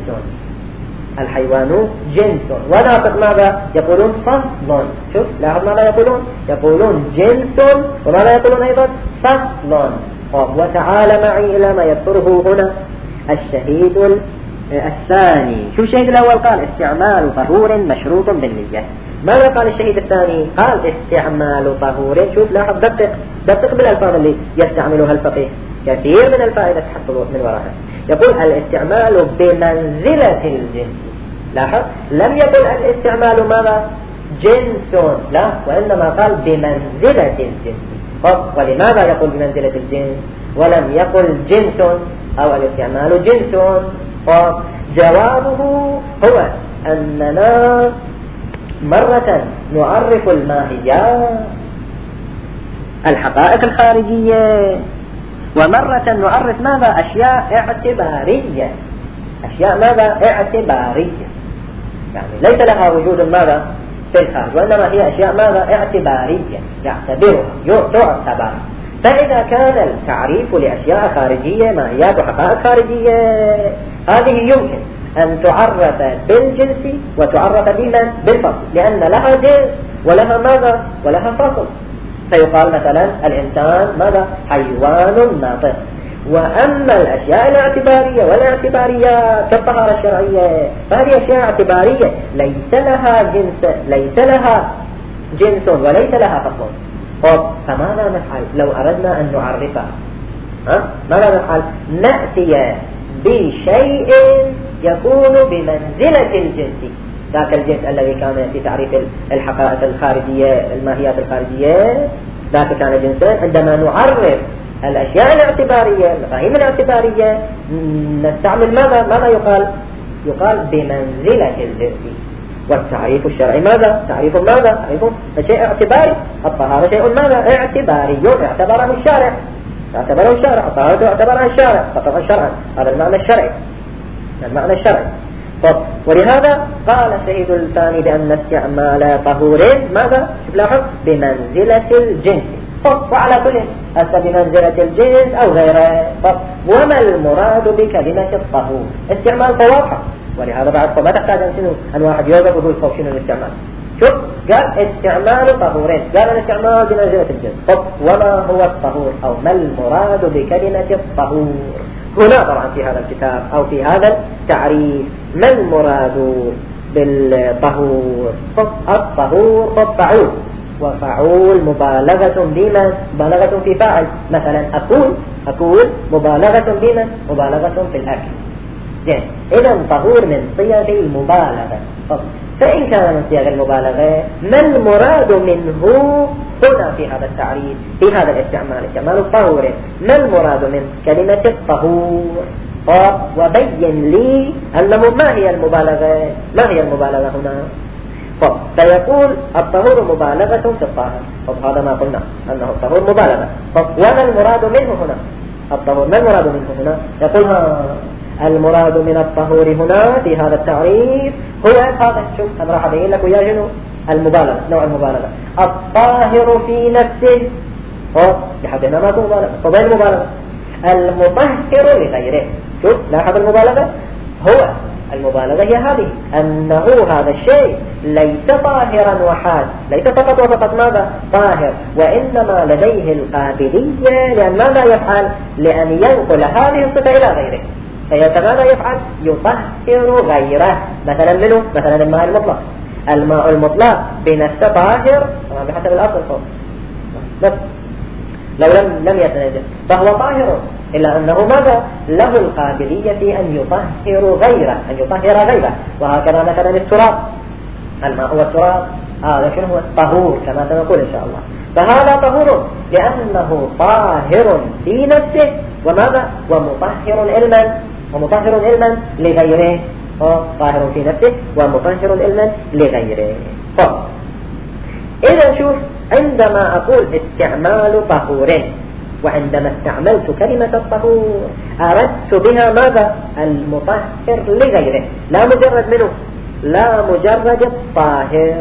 [SPEAKER 1] الحيوان جنس، وناطق ماذا؟ يقولون فصل. شوف لاحظ ماذا يقولون؟ يقولون جنس، وماذا يقولون أيضا؟ فصل. وتعالى معي إلى ما يذكره هنا الشهيد الثاني. شو الشهيد الأول قال؟ استعمال طهور مشروط بالنية. ماذا قال الشهيد الثاني؟ قال استعمال طهور. شوف لاحظ، دقق بالألفاظ اللي يستعملها الفقيه، كثير من الفائدة تحصل من وراها. يقول الاستعمال بمنزلة الجنس. لاحظ، لم يقل الاستعمال ماذا؟ جنس، لا، وإنما قال بمنزلة الجنس. ولماذا يقول بمنزلة الجنس ولم يقل جنس أو الاستعمال جنس؟ جوابه هو أننا مرة نعرف الماهيات الحقائق الخارجية، ومرة نعرف ماذا؟ أشياء اعتبارية. أشياء ماذا؟ اعتبارية، يعني ليس لها وجود ماذا؟ في الخارج، وإنما هي أشياء ماذا؟ اعتبارية، يعتبرها، تعتبر. فإذا كان التعريف لأشياء خارجية، ماهيات وحقائق خارجية، هذه يمكن أن تعرف بالجنس وتعرف بمن؟ بالفصل، لأن لها جنس ولها ماذا؟ ولها فصل. فيقال مثلا الإنسان ماذا؟ حيوان ناطق. وأما الأشياء الاعتبارية والاعتباريات كالطهارة الشرعية فهذه أشياء اعتبارية ليس لها جنس وليس لها فصل. فماذا نفعل لو أردنا أن نعرفها؟ ماذا نفعل؟ نأتي بشيء يكون بمنزلة الجنس، ذاك الجنس الذي كان في تعريف الحقائق الخارجية، الماهيات الخارجية، ذاك كان جنسا. عندما نعرف الأشياء الاعتبارية، المفاهيم الاعتبارية، نستعمل ماذا يقال بمنزلة الجنس. والتعريف الشرعي ماذا؟ تعريف ماذا؟ تعريف شيء اعتباري. الطهارة شيء ماذا؟ اعتباري، اعتبره الشارع، الطهارة اعتبرها الشارع فقط شرعا. هذا المعنى الشرعي. ولهذا قال الشهيد الثاني بأن استعمال طهور ماذا؟ لاحظ، بمنزلة الجنس. وعلى كل هذا بمنزلة الجنس أو غيره. وما المراد بكلمة الطهور؟ استعمال طواقع، ولهذا بعد ما تحتاج أن واحد يوقف ويقول فوق شنو الاستعمال. شوف، قال استعمال طهورين، قال الاستعمال بمنزلة الجنس. وما هو الطهور أو ما المراد بكلمة الطهور؟ هنا طبعا في هذا الكتاب أو في هذا التعريف ما المراد بالطهور؟ الطهور فعول، وفعول مبالغة بما؟ مبالغة في فاعل. مثلا أقول مبالغة بما؟ مبالغة في الأكل. إذا طهور من صيغ المبالغة. فإن كان من صيغ المبالغة ما المراد منه هنا في هذا التعريف، في هذا الاستعمال، استعمال الطهور؟ ما المراد من كلمة الطهور؟ وبين لي أنه ما هي المبالغة هنا. فيقول الطهور مبالغة في الطاهر. هذا ما قلنا أنه الطهور مبالغة. وما المراد منه هنا؟ الطهور ما المراد منه هنا؟ يقول المراد من الطهور هنا في هذا التعريف هو هذا. شوف أنا راح أبين لك ويا جنو المبالغة، نوع المبالغة الطاهر في نفسه بحدنا ما هو مبالغة. فبين المبالغة المطهر لغيره. شوف لاحظ المبالغة، هو المبالغة هي هذه، أنه هذا الشيء ليس طاهرا وحاد، ليس فقط وفقط ماذا طاهر، وإنما لديه القابلية لأن ماذا يفعل؟ لأن ينقل هذه الصفة إلى غيره. فماذا يفعل؟ يطهر غيره. مثلا منه مثلا الماء المطلق. الماء المطلق بنفسه طاهر بحسب الأصل فوق، لو لم يتنجس فهو طاهر، إلا أنه ماذا؟ له القابلية أن يطهر غيره. وهكذا مثلا التراب، الماء والتراب هذا شنو هو؟ طهور كما سنقول إن شاء الله. فهذا طهور لأنه طاهر في نفسه وماذا؟ ومطهر علما لغيره. طاهر في نفسه ومطهر علما لغيره. إذا شوف، عندما أقول استعمال طهور، وعندما استعملت كلمة الطهور أردت بها ماذا؟ المطهر لغيره، لا مجرد منه، لا مجرد الطاهر.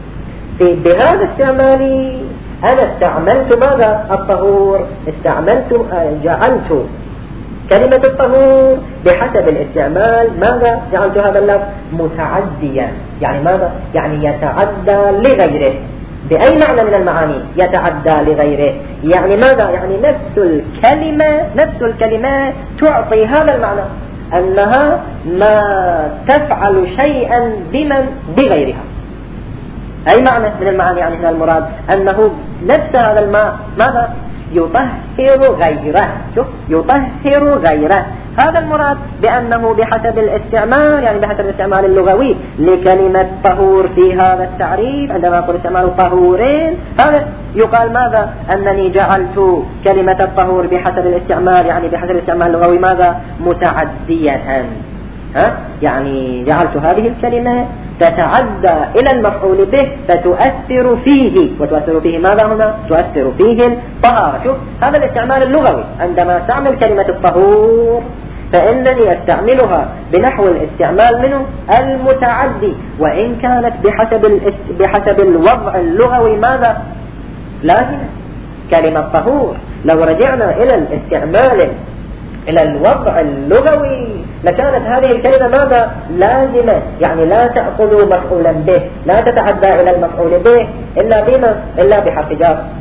[SPEAKER 1] بهذا استعمالي أنا استعملت ماذا؟ الطهور. جعلت كلمة الطهور بحسب الاستعمال ماذا؟ جعلت هذا اللفظ متعديا. يعني ماذا؟ يعني يتعدى لغيره. بأي معنى من المعاني يتعدى لغيره؟ يعني ماذا؟ يعني نفس الكلمة تعطي هذا المعنى، أنها ما تفعل شيئا بغيرها. أي معنى من المعاني؟ يعني هنا المراد أنه نفس هذا الماء ماذا؟ يطهر غيره. شوف، يطهر غيره. هذا المراد بأنه بحسب الاستعمال، يعني بحسب الاستعمال اللغوي لكلمة طهور في هذا التعريف. عندما أقول استعمال طهورين، هذا يقال ماذا؟ أنني جعلت كلمة الطهور بحسب الاستعمال، يعني بحسب الاستعمال اللغوي ماذا؟ متعدية. يعني جعلت هذه الكلمة تتعدى إلى المفعول به فتؤثر فيه. وتؤثر فيه ماذا هنا؟ تؤثر فيه الطهارة. شوف هذا الاستعمال اللغوي. عندما استعمل كلمة الطهور فإنني أستعملها بنحو الاستعمال منه المتعدي، وإن كانت بحسب الوضع اللغوي ماذا؟ لازم كلمة طهور لو رجعنا إلى الاستعمال إلى الوضع اللغوي لكانت هذه الكلمة ماذا؟ لازمة، يعني لا تأخذ مفعولا به، لا تتعدى إلى المفعول به إلا بما؟ إلا بحرف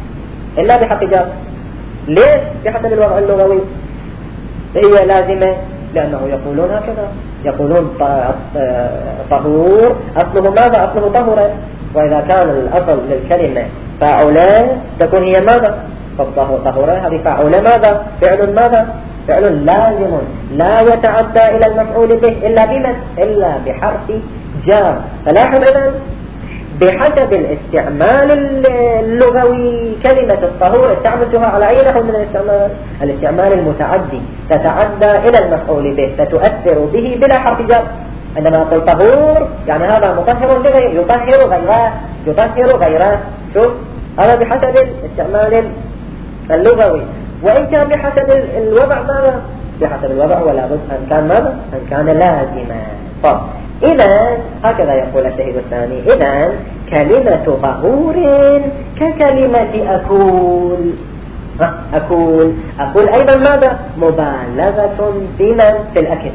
[SPEAKER 1] جر. ليش بحسب الوضع اللغوي هي لازمة؟ لأنه يقولون هكذا، يقولون طهور أصله ماذا؟ أصله طهورة. وإذا كان الأصل للكلمة فاعلة تكون هي ماذا؟ طهورة هذه فاعلة ماذا؟ فعل ماذا؟ فعل لازم لا يتعدى إلى المفعول به إلا بمن؟ إلا بحرف جار. فلاحظ إذن بحسب الاستعمال اللغوي كلمة الطهور استعملتها على أي نحو من الاستعمال المتعدي، تتعدى إلى المفعول به، فتؤثر به بلا حرف جار. عندما أقول طهور يعني هذا مطهر لغيره، يطهر غيره. شوف هذا بحسب الاستعمال اللغوي. وإن كان بحسب الوضع ماذا؟ بحسب الوضع ولا بد أن كان ماذا؟ أن كان لازما. إذا هكذا يقول الشهيد الثاني، إذا كلمة طهور ككلمة أكول أيضا ماذا؟ مبالغة في الأكل.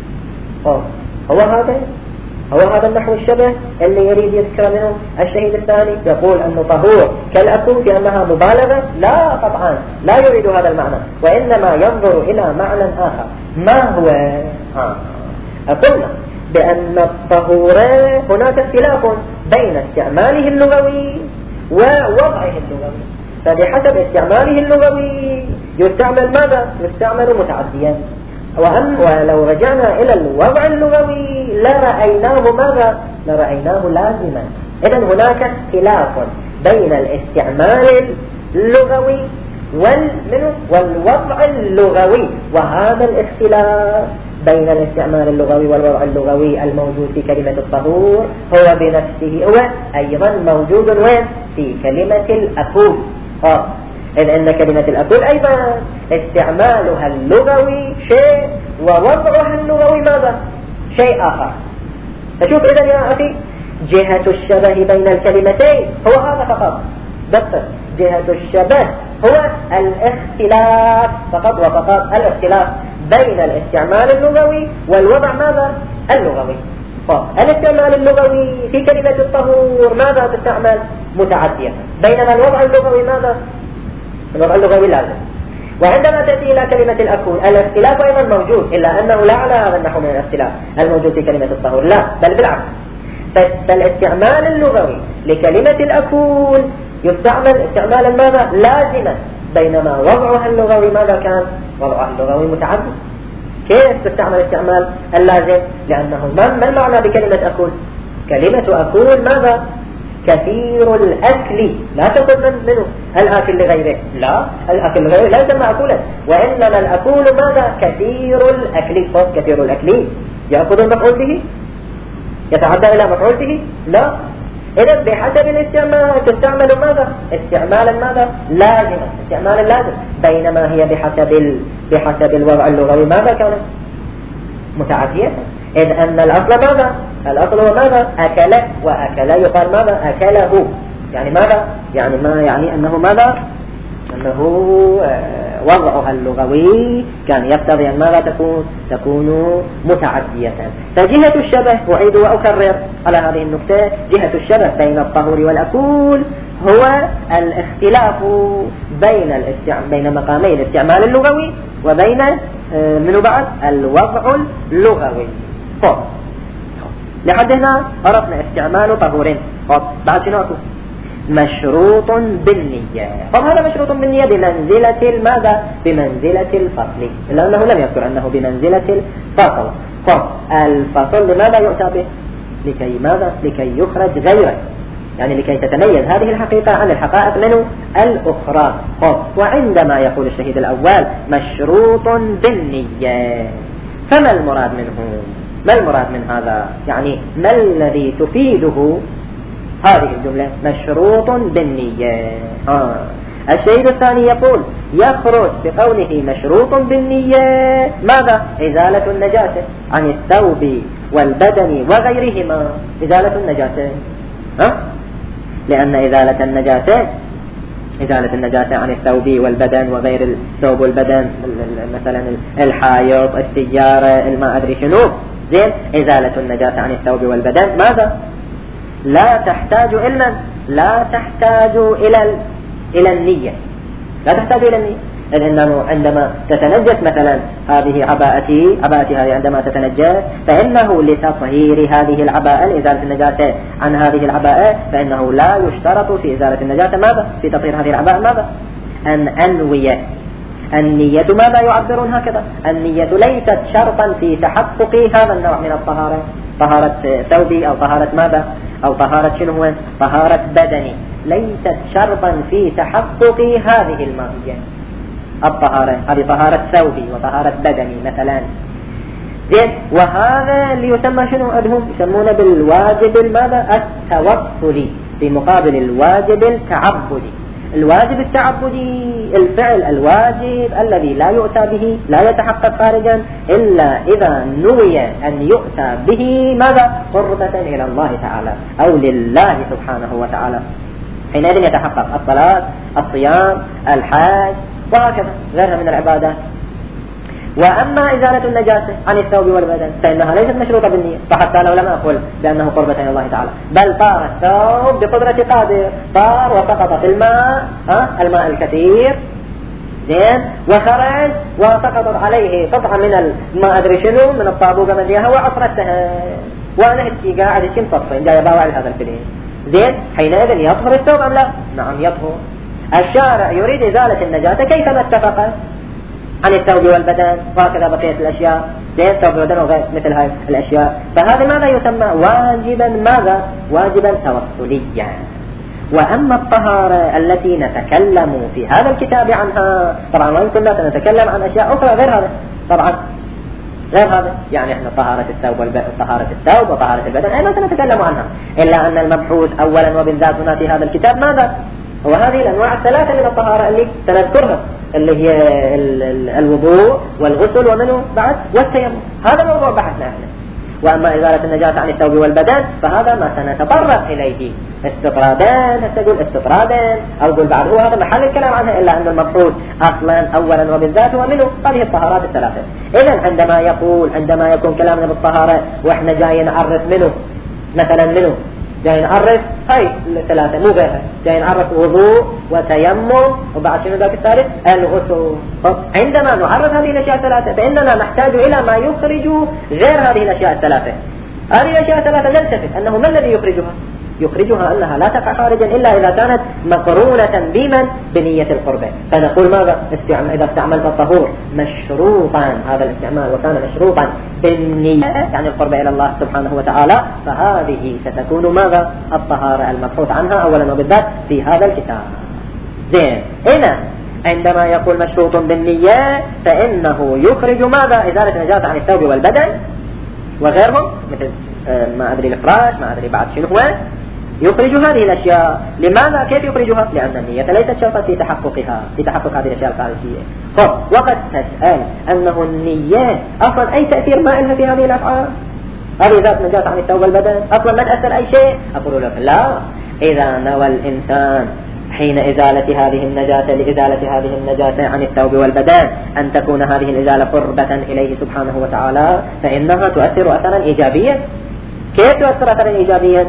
[SPEAKER 1] هو هذا النحو الشبه اللي يريد يذكر منه الشهيد الثاني، يقول أنه طهور كالأكل في أنها مبالغة. لا طبعا لا يريد هذا المعنى، وإنما ينظر إلى معنى آخر. ما هو؟ قلنا بأن الطهور هناك اختلاف بين استعماله اللغوي ووضعه اللغوي. فبحسب استعماله اللغوي يستعمل ماذا؟ يستعمل متعديا. ولو رجعنا إلى الوضع اللغوي لرأيناه ماذا؟ لرأيناه لازما. إذن هناك اختلاف بين الاستعمال اللغوي والوضع اللغوي. وهذا الاختلاف بين الاستعمال اللغوي والوضع اللغوي الموجود في كلمة الطهور هو بنفسه هو أيضا موجود وين؟ في كلمة الأكول. إذ أن كلمة الأكول أيضا استعمالها اللغوي شيء ووضعها اللغوي ماذا؟ شيء آخر. فشوف إذن يا أخي جهة الشبه بين الكلمتين هو هذا فقط. دقق، جهة الشبه هو الاختلاف فقط وفقط، الاختلاف بين الاستعمال اللغوي والوضع ماذا؟ اللغوي. الاستعمال اللغوي في كلمة الطهور ماذا تستعمل؟ متعدية، بينما الوضع اللغوي ماذا؟ الوضع اللغوي لازم. وعندما تأتي إلى كلمة الأكول الاختلاف أيضا موجود، إلا أنه لا على هذا النحو من الاختلاف الموجود في كلمة الطهور، لا بل بالعكس. فالاستعمال اللغوي لكلمة الأكول يستعمل استعمالا ماذا؟ لازما، بينما وضعها اللغوي ماذا كان؟ وضعها اللغوي متعدد. كيف تستعمل استعمال اللازم؟ لأنه ما المعنى بكلمة أكل؟ كلمة أكل ماذا؟ كثير الأكل. لا تقول منه الأكل لغيره، لا، الأكل لغيره لا يسمى أكلا، وإنما الأكل ماذا؟ كثير الأكل. كثير الأكل يأخذ المفعول به؟ يتعدى إلى مفعول به؟ لا. إذا بحسب الاستعمال تستعمل ماذا؟ استعمالا ماذا؟ لازما، استعمالا لازم، بينما هي بحسب الوضع اللغوي ماذا كانت؟ متعدية. إذ أن الأصل ماذا؟ الأصل هو ماذا؟ أكل، وأكل يقال ماذا؟ أكله. يعني ماذا؟ يعني ما يعني أنه ماذا؟ أنه وضعها اللغوي كان يقتضي أن ماذا تكون متعدية. فجهة الشبه، أعيد وأكرر على هذه النقطة، جهة الشبه بين الطهور والأكول هو الاختلاف بين مقامي الاستعمال اللغوي وبين من بعد الوضع اللغوي. لحد هنا عرفنا استعمال طهور. بعد شنو أكون؟ مشروط بالنية. هذا مشروط بالنية بمنزلة ماذا؟ بمنزلة الفصل، إلا أنه لم يذكر أنه بمنزلة الفصل. الفصل لماذا يؤتى به؟ لكي ماذا؟ لكي يخرج غيره، يعني لكي تتميز هذه الحقيقة عن الحقائق منه الأخرى. وعندما يقول الشهيد الأول مشروط بالنية، فما المراد منه؟ ما المراد من هذا؟ يعني ما الذي تفيده هذه الجملة؟ مشروط بالنية. الشيء الثاني يقول يخرج بقوله مشروط بالنية ماذا؟ إزالة النجاسة عن الثوب والبدن وغيرهما. إزالة النجاسة، لأن إزالة النجاسة عن الثوب والبدن وغير الثوب والبدن، مثلا الحائط، السيارة، ما أدري شنو، زين. إزالة النجاسة عن الثوب والبدن ماذا؟ لا تحتاج إلى النية، لا تحتاج إلى النية. لأنه عندما تتنجس مثلا هذه عباءتي هذه عندما تتنجس، فإنه لتطهير هذه العباءة، لإزالة النجاسة عن هذه العباءة، فإنه لا يشترط في إزالة النجاسة ماذا؟ في تطهير هذه العباءة ماذا؟ أن أنوي. النية ماذا يعبرون هكذا؟ النية ليست شرطا في تحقق هذا النوع من الطهارة، طهارة ثوبي أو طهارة ماذا؟ أو طهارة شنو هو؟ طهارة بدني، ليست شرطا في تحقق هذه الماهية الطهارة. هذه طهارة ثوبي وطهارة بدني مثلا، زين. وهذا اللي يسمى شنو عندهم؟ يسمونه بالواجب الماذا؟ التوصلي، في مقابل الواجب التعبدي. الواجب التعبدي الفعل الواجب الذي لا يؤتى به، لا يتحقق خارجا إلا إذا نوي أن يؤتى به ماذا؟ قربة إلى الله تعالى أو لله سبحانه وتعالى، حينئذ يتحقق الصلاة، الصيام، الحج وهكذا غيرها من العبادات. وأما إزالة النجاسة عن الثوب والبدن فإنها ليست مشروطة بالنية، فحتى لو لم أقل بأنه قربة إلى الله تعالى، بل طار الثوب بقدرة قادر، طار وسقط في الماء الكثير، زين، وخرج وسقطت عليه قطعة من ما أدري شنو من الطابوقة من رياها وعصرتها، وأنا هتي قاعد اشم صفين جاي باوع هذا الفيلم، زين. حينئذ يطهر الثوب أم لا؟ نعم يطهر. الشارع يريد إزالة النجاسة كيفما اتفق عن الثوب والبدن، وهكذا بقية الأشياء، زين، الثوب والبدن وغير مثل هذه الأشياء. فهذا ماذا يسمى؟ واجبا ماذا؟ واجبا توصليا. وأما الطهارة التي نتكلم في هذا الكتاب عنها طبعا وإن كنا نتكلم عن أشياء أخرى غير هذا طبعا غير هذا يعني احنا طهارة الثوب وطهارة البدن أيضا سنتكلم عنها إلا أن المبحوث أولا وبالذات هنا في هذا الكتاب ماذا؟ هو هذه الأنواع الثلاثة من الطهارة اللي سنذكرها اللي هي الوضوء والغسل ومنه بعد والتيمم. هذا موضوع بحثنا احنا. وأما إزالة النجاسة عن الثوب والبدن فهذا ما سنتطرق إليه استطرادان تقول استطرادان أو قول بعد هو هذا محل الكلام عنها إلا أن المبحوث أصلا أولا وبالذات ومنه هذه الطهارات الثلاثة. إذن عندما يكون كلامنا بالطهارة وإحنا جاي نعرف منه مثلا منه جاي نعرف هاي الثلاثة مو غيرها جاي نعرف وضوء وتيمم وبعد شنو ذاك الثالث الغسل. عندما نعرف هذه الأشياء الثلاثة فإننا نحتاج إلى ما يخرج غير هذه الأشياء الثلاثة. هذه الأشياء الثلاثة نلتفت أنه ما الذي يخرجها أنها لا تقع خارجا إلا إذا كانت مقرونة بنية القربة. فنقول ماذا إذا استعملت الطهور مشروطا هذا الاستعمال وكان مشروطا بالنية يعني القربة إلى الله سبحانه وتعالى فهذه ستكون ماذا الطهارة المبحوث عنها أولا وبالذات في هذا الكتاب. زين هنا عندما يقول مشروط بالنية فإنه يخرج ماذا إزالة النجاسة عن الثوب والبدن وغيرهم مثل ما أدري الإفراش ما أدري بعد شنو هو يخرج هذه الأشياء. لماذا كيف يخرجها؟ لأن النية ليست شرطا في تحقق هذه الأشياء الخارجية. وقد تسأل أنه النية أصلا أي تأثير ما لها في هذه الأفعال هذه ذات نجاسة عن الثوب والبدن أصلا ما تأثر أي شيء. أقول لك لا إذا نوى الإنسان حين إزالة هذه النجاسة لإزالة هذه النجاسة عن الثوب والبدن أن تكون هذه الإزالة قربة إليه سبحانه وتعالى فإنها تؤثر أثرا إيجابيا. كيف تؤثر أثرا إيجابيا؟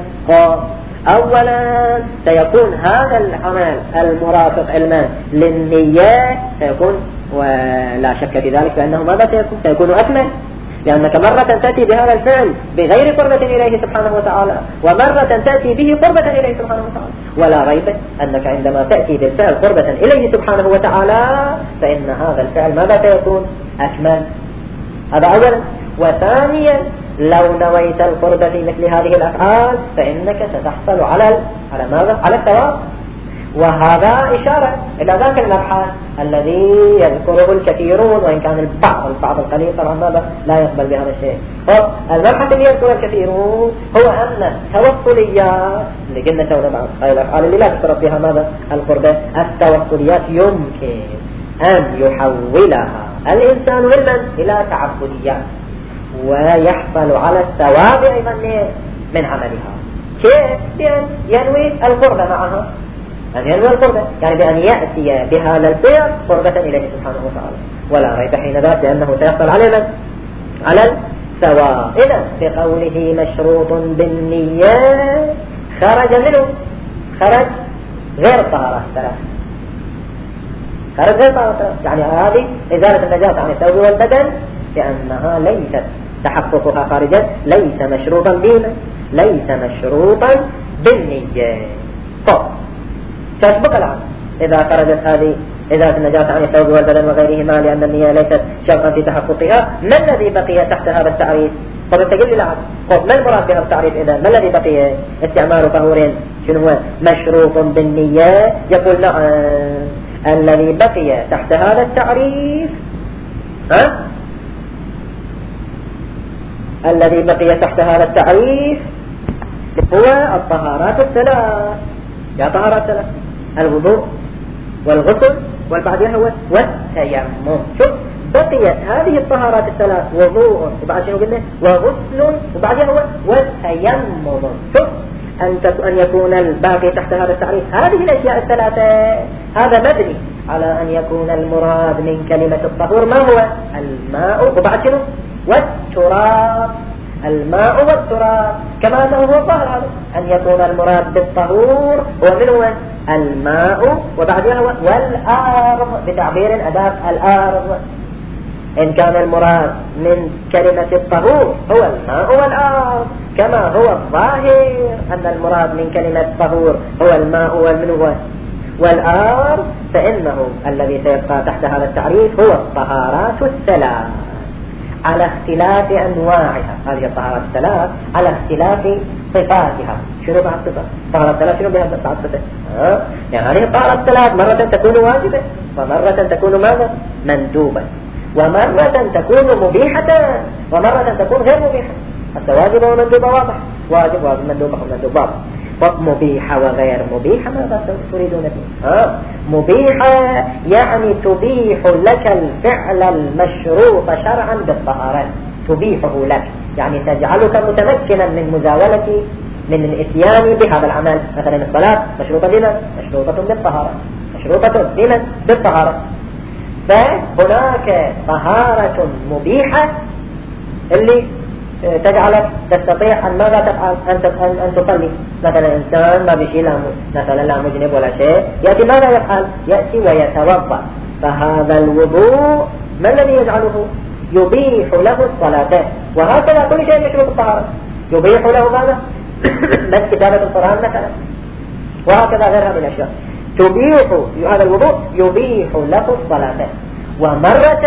[SPEAKER 1] أولا سيكون هذا العمل المرافق علما للنية سيكون ولا شك في ذلك فإنه ماذا سيكون أكمل لأنك مرة تأتي بهذا الفعل بغير قربة إليه سبحانه وتعالى ومرة تأتي به قربة إليه سبحانه وتعالى. ولا ريب أنك عندما تأتي بالفعل قربة إليه سبحانه وتعالى فإن هذا الفعل ماذا سيكون أكمل. هذا أولا. وثانيا لو نويت القرب في مثل هذه الأفعال فإنك ستحصل على ماذا؟ على الثواب. وهذا إشارة إلى ذاك المبحث الذي يذكره الكثيرون وإن كان البعض القليل طبعا ماذا لا يقبل بهذا الشيء. المبحث الذي يذكره الكثيرون هو أن التوصليات اللي قلنا سوى بعض هذه الأفعال اللي لا تشترط فيها ماذا؟ القربة. التوصليات يمكن أن يحولها الإنسان علما إلى تعبديات ويحصل على الثواب أيضا من عملها. كيف؟ بأن ينوي القربة معها أن ينوي القربة يعني بأن يأتي بهذا الفعل قربة إليه سبحانه وتعالى. ولا ريب حين ذات لأنه سيحصل على الثواب. إذا بقوله مشروط بالنية خرج منه غير طهارة الثلاث يعني هذه إزالة النجاسة عن الثوب والبدن لأنها ليست تحققها خارجا ليس مشروطا بالنية. تسبق الآن إذا خرجت هذه إزالة النجاسة عن الثوب والبدن وغيرهما لأن النية ليست شرطا في تحققها. ما الذي بقي تحت هذا التعريف؟ تقول لي الآن ما المراد بهذا التعريف؟ إذا ما الذي بقي؟ استعمال طهور شنو هو؟ مشروط بالنية. يقول نعم الذي بقي تحت هذا التعريف الذي بقي تحت هذا التعريف هو الطهارات الثلاث. يا طهارات ثلاث الوضوء والغسل والبعدها هو والتيمم. شوف بقيت هذه الطهارات الثلاث وضوء وبعد شنو قلنا وغسل وبعدها هو والتيمم. شوف أن يكون الباقي تحت هذا التعريف هذه الأشياء الثلاثة هذا مبني على أن يكون المراد من كلمة الطهور ما هو الماء وبعد شنو والتراب. الماء والتراب كما أنه هو الطهر أن يكون المراد بالطهور هو من هو الماء وبعدها هو والأرض بتعبير أداة الأرض. إن كان المراد من كلمة الطهور هو الماء والأرض كما هو الظاهر أن المراد من كلمة الطهور هو الماء والأرض فإنه الذي سيبقى تحت هذا التعريف هو الطهارات الثلاث. على اختلاف أنواعها. هذه الطهارات الثلاث على اختلاف صفاتها. شنو بعد صفة؟ الطهارات الثلاث شنو بعد صفة؟ يعني هذه الطهارات الثلاث مرة تكون واجبة ومرة تكون ماذا؟ مندوبة، ومرة تكون مبيحة ومرة تكون غير مبيحة. حتى واجبة ومندوبة واضح، واجب مندوبة ومندوب واضح. مبيحة وغير مبيحة ماذا تريدون فيه؟ مبيحة يعني تبيح لك الفعل المشروط شرعا بالطهارة، تبيحه لك يعني تجعلك متمكنا من مزاولة من الاتيان بهذا العمل. مثلا الصلاة مشروطة بمن؟ مشروطة بالطهارة، مشروطة بمن؟ بالطهارة. فهناك طهارة مبيحة اللي تجعلك تستطيع أن ماذا تفعل؟ أن تصلي. مثلا إنسان ما بيشيل مثلا لا مجنب ولا شيء، يأتي ماذا يفعل؟ يأتي ويتوضأ. فهذا الوضوء ما الذي يجعله؟ يبيح له الصلاة. وهكذا كل شيء يشرب الطهارة يبيح له ماذا؟ بس كتابة القرآن مثلا، وهكذا غير هذه الأشياء تبيح هذا الوضوء يبيح له الصلاة. ومرة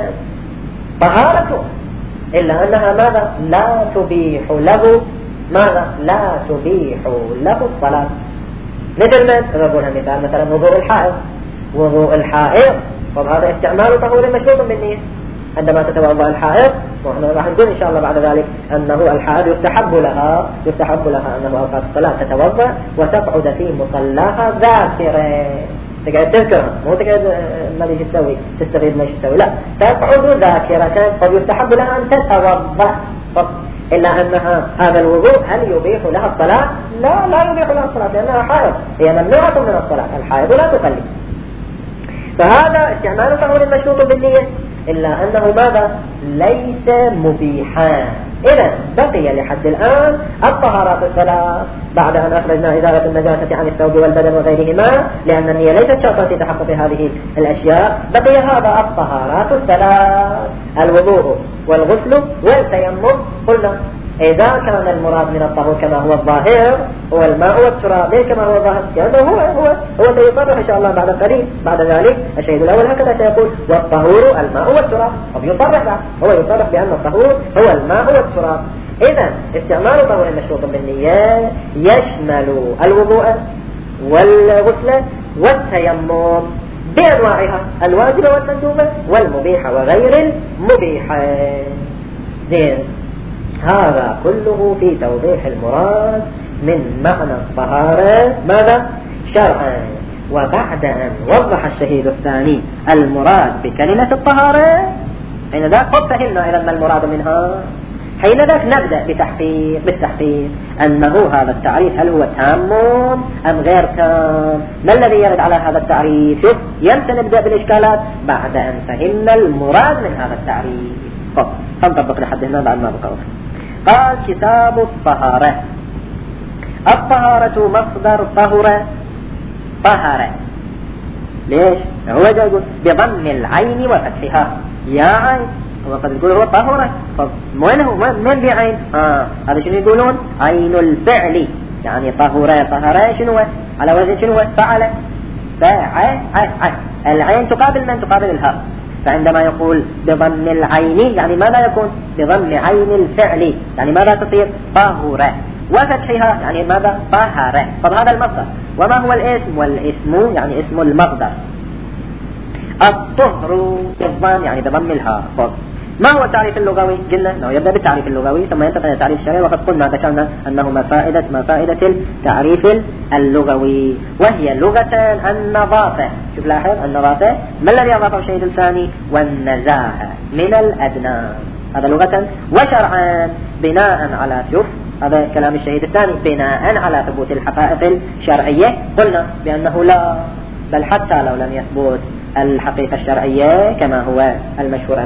[SPEAKER 1] طهارته إلا أنها ماذا؟ لا تبيح له ماذا؟ لا تبيح له الصلاة. مثل ما نضربونها مثال مثلا وضوء الحائض. وضوء الحائض وهذا استعمال طهور مشروط بالنية. عندما تتوضأ الحائض، ونحن راح نقول إن شاء الله بعد ذلك أنه الحائض يستحب لها أنه أوقات الصلاة تتوضأ وتقعد في مصلاها ذاكرة. تقعد تذكرها، مو تقعد ما ليش تسوي تستغيب ما تسوي، لا تقعد ذاكرة. فيستحب لها أن تتوضأ. إلا أنها هذا الوضوء هل يبيح لها الصلاة؟ لا يبيح لها الصلاة لأنها حائض، هي ممنوعة من الصلاة. الحائض لا تصلي. فهذا استعمال طهور مشروط بالنية، إلا أنه ماذا؟ ليس مبيحا. إذا بقي لحد الآن الطهارات الثلاث بعد أن أخرجنا إزالة النجاسة عن الثوب والبدن وغيرهما، لأن النية ليست شرطا في تحقق هذه الأشياء. بقي هذا الطهارات الثلاث: الوضوء والغسل والتيمم. قلنا إذا كان المراد من الطهور كما هو الظاهر هو الماء والتراب، ليس كما هو الظاهر يعني هو سيصرح إن شاء الله بعد قليل. بعد ذلك الشيء الأول هكذا سيقول: والطهور الماء والتراب. فبيصرح هو يصرح بأن الطهور هو الماء والتراب. إذا استعمال طهور مشروط بالنية يشمل الوضوء والغسل والتيمم بأنواعها: الواجبة والمندوبة والمبيحة وغير المبيحة. زين، هذا كله في توضيح المراد من معنى الطهارة ماذا؟ شرعا. وبعد أن وضح الشهيد الثاني المراد بكلمة الطهارة، حين ذاك قد فهمنا إذا ما المراد منها. حين ذاك نبدأ بالتحقيق أنه هذا التعريف هل هو تام أم غير تام؟ ما الذي يرد على هذا التعريف؟ شوف، يمتى نبدأ بالإشكالات بعد أن فهمنا المراد من هذا التعريف. فنطبق لحد هنا بعد ما بقى. قال: كتاب الطهارة. الطهارة مصدر طهر. ليش؟ هو جاي يقول بضم العين وفتحها. يا عين، وقد يقول هو طهرة. وين هو؟ من بعين؟ هذا شنو يقولون؟ عين الفعل، يعني طهرة شنو على وزن شنو؟ فعل. العين تقابل من؟ تقابل الهاء. فعندما يقول بضم العين يعني ماذا يكون؟ بضم عين الفعل، يعني ماذا تصير؟ طهرة. وفتحها يعني ماذا؟ طهرة. طب هذا المصدر. وما هو الاسم؟ والاسم يعني اسم المصدر. الطهر بالضم يعني بضم الهاء. ما هو التعريف اللغوي؟ قلنا انه يبدأ بالتعريف اللغوي ثم ينتقل الى التعريف الشرعي، وقد قلنا ذكرنا انه ما فائدة التعريف اللغوي، وهي لغة النظافة. شوف لاحظ النظافة، ما الذي أضافه الشيء الثاني؟ والنزاهة من الأدنى. هذا لغة. وشرعا بناء على، شوف هذا كلام الشهيد الثاني، بناء على ثبوت الحقائق الشرعية. قلنا بأنه لا، بل حتى لو لم يثبت الحقيقة الشرعية كما هو المشهور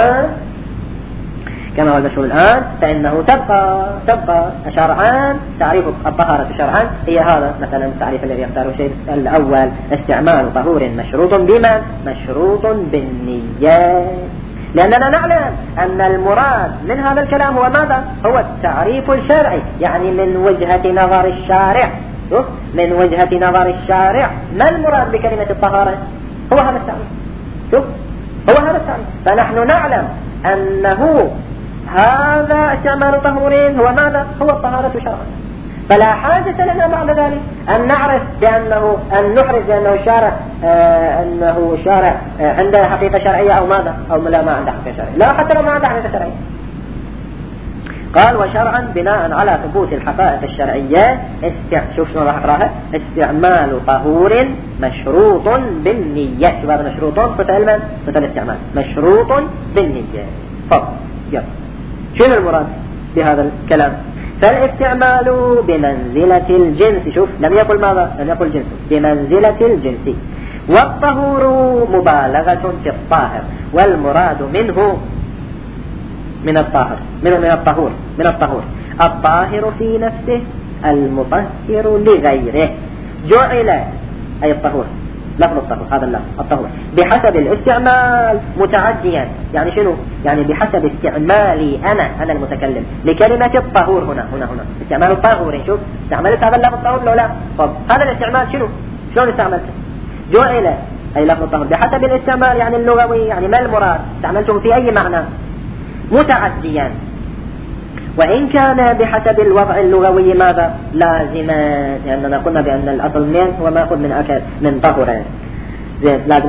[SPEAKER 1] الآن، فإنه تبقى شرعا. تعريف الطهارة شرعا هي هذا مثلا التعريف الذي يختاره الشيء الأول: استعمال طهور مشروط بما؟ مشروط بالنية. لأننا نعلم أن المراد من هذا الكلام هو ماذا؟ هو التعريف الشرعي، يعني من وجهة نظر الشارع. من وجهة نظر الشارع ما المراد بكلمة الطهارة؟ هو هذا التعريف. شوف، هو هذا التعريف. فنحن نعلم أنه هذا استعمال طهورين هو ماذا؟ هو الطهارة شرعا. فلا حاجة لنا بعد ذلك أن نعرف بأنه أن نحرز بأنه شارع أنه شارع عنده حقيقة شرعية أو ماذا أو لا ما عنده حقيقة شرعية. لا حتى لو ما عنده حقيقة شرعية. قال وشرعا بناء على ثبوت الحقائق الشرعية شوف شنو راح أقراها استعمال طهور مشروط بالنية. شوف هذا مشروط صفة المن صفة الاستعمال مشروط بالنية. فضل يلا شنو المراد بهذا الكلام؟ فالاستعمال بمنزلة الجنس. شوف لم يقل ماذا؟ لم يقل جنس بمنزلة الجنس. والطهور مبالغة في الطاهر والمراد منه من الطاهر من الطهور الطاهر في نفسه المطهر لغيره. جعل أي الطهور لفظ الطهور هذا اللفظ الطهور بحسب الاستعمال متعديا. يعني شنو؟ يعني بحسب استعمالي أنا المتكلم لكلمة الطهور هنا استعمال الطهور. شوف استعملت هذا اللفظ الطهور لو لا؟ طب هذا الاستعمال شلون استعملته؟ جعل أي لفظ الطهور بحسب الاستعمال يعني اللغوي. يعني ما المراد؟ استعملته في أي معنى؟ متعديا. وإن كان بحسب الوضع اللغوي ماذا؟ لازما. لأننا قلنا بأن الأصل من هو ما يأخذ من أكل من طهر لازم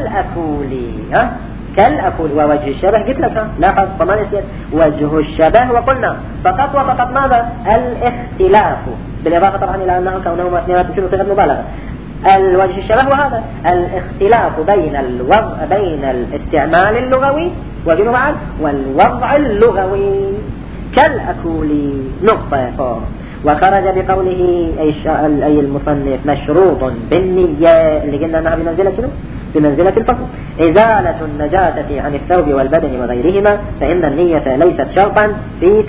[SPEAKER 1] كالأكل ووجه الشبه قلت لك لاحظ طمان يصير وجه الشبه وقلنا فقط وفقط ماذا؟ الاختلاف بالإضافة طبعا إلى أنه كونه مثنيات شنو صيغة مبالغة. الوجه الشبه وهذا الاختلاف بين الاستعمال اللغوي وجنو بعد والوضع اللغوي كالأكل نقطة. وخرج بقوله أي المصنف مشروط بالنية اللي قلنا أنها بمنزلة شنو؟ بمنزلة الفصل. إزالة النجاسة عن الثوب والبدن وغيرهما فإن النية ليست شرطا في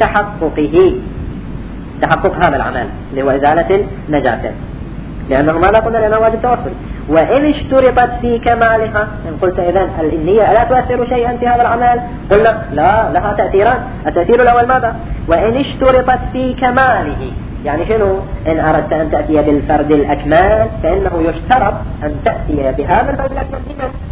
[SPEAKER 1] تحقق هذا العمل اللي هو إزالة النجاسة لأنه ماذا قلنا؟ لأنه واجب توصل. وإن اشترطت في كمالها إن قلت إذن النية لا تؤثر شيئا في هذا العمل قلنا لا لها تأثيران. التأثير الأول ماذا؟ وإن اشترطت في كماله يعني شنو؟ إن أردت أن تأتي بالفرد الأكمال فإنه يشترط أن تأتي بهذا الفرد الأكمال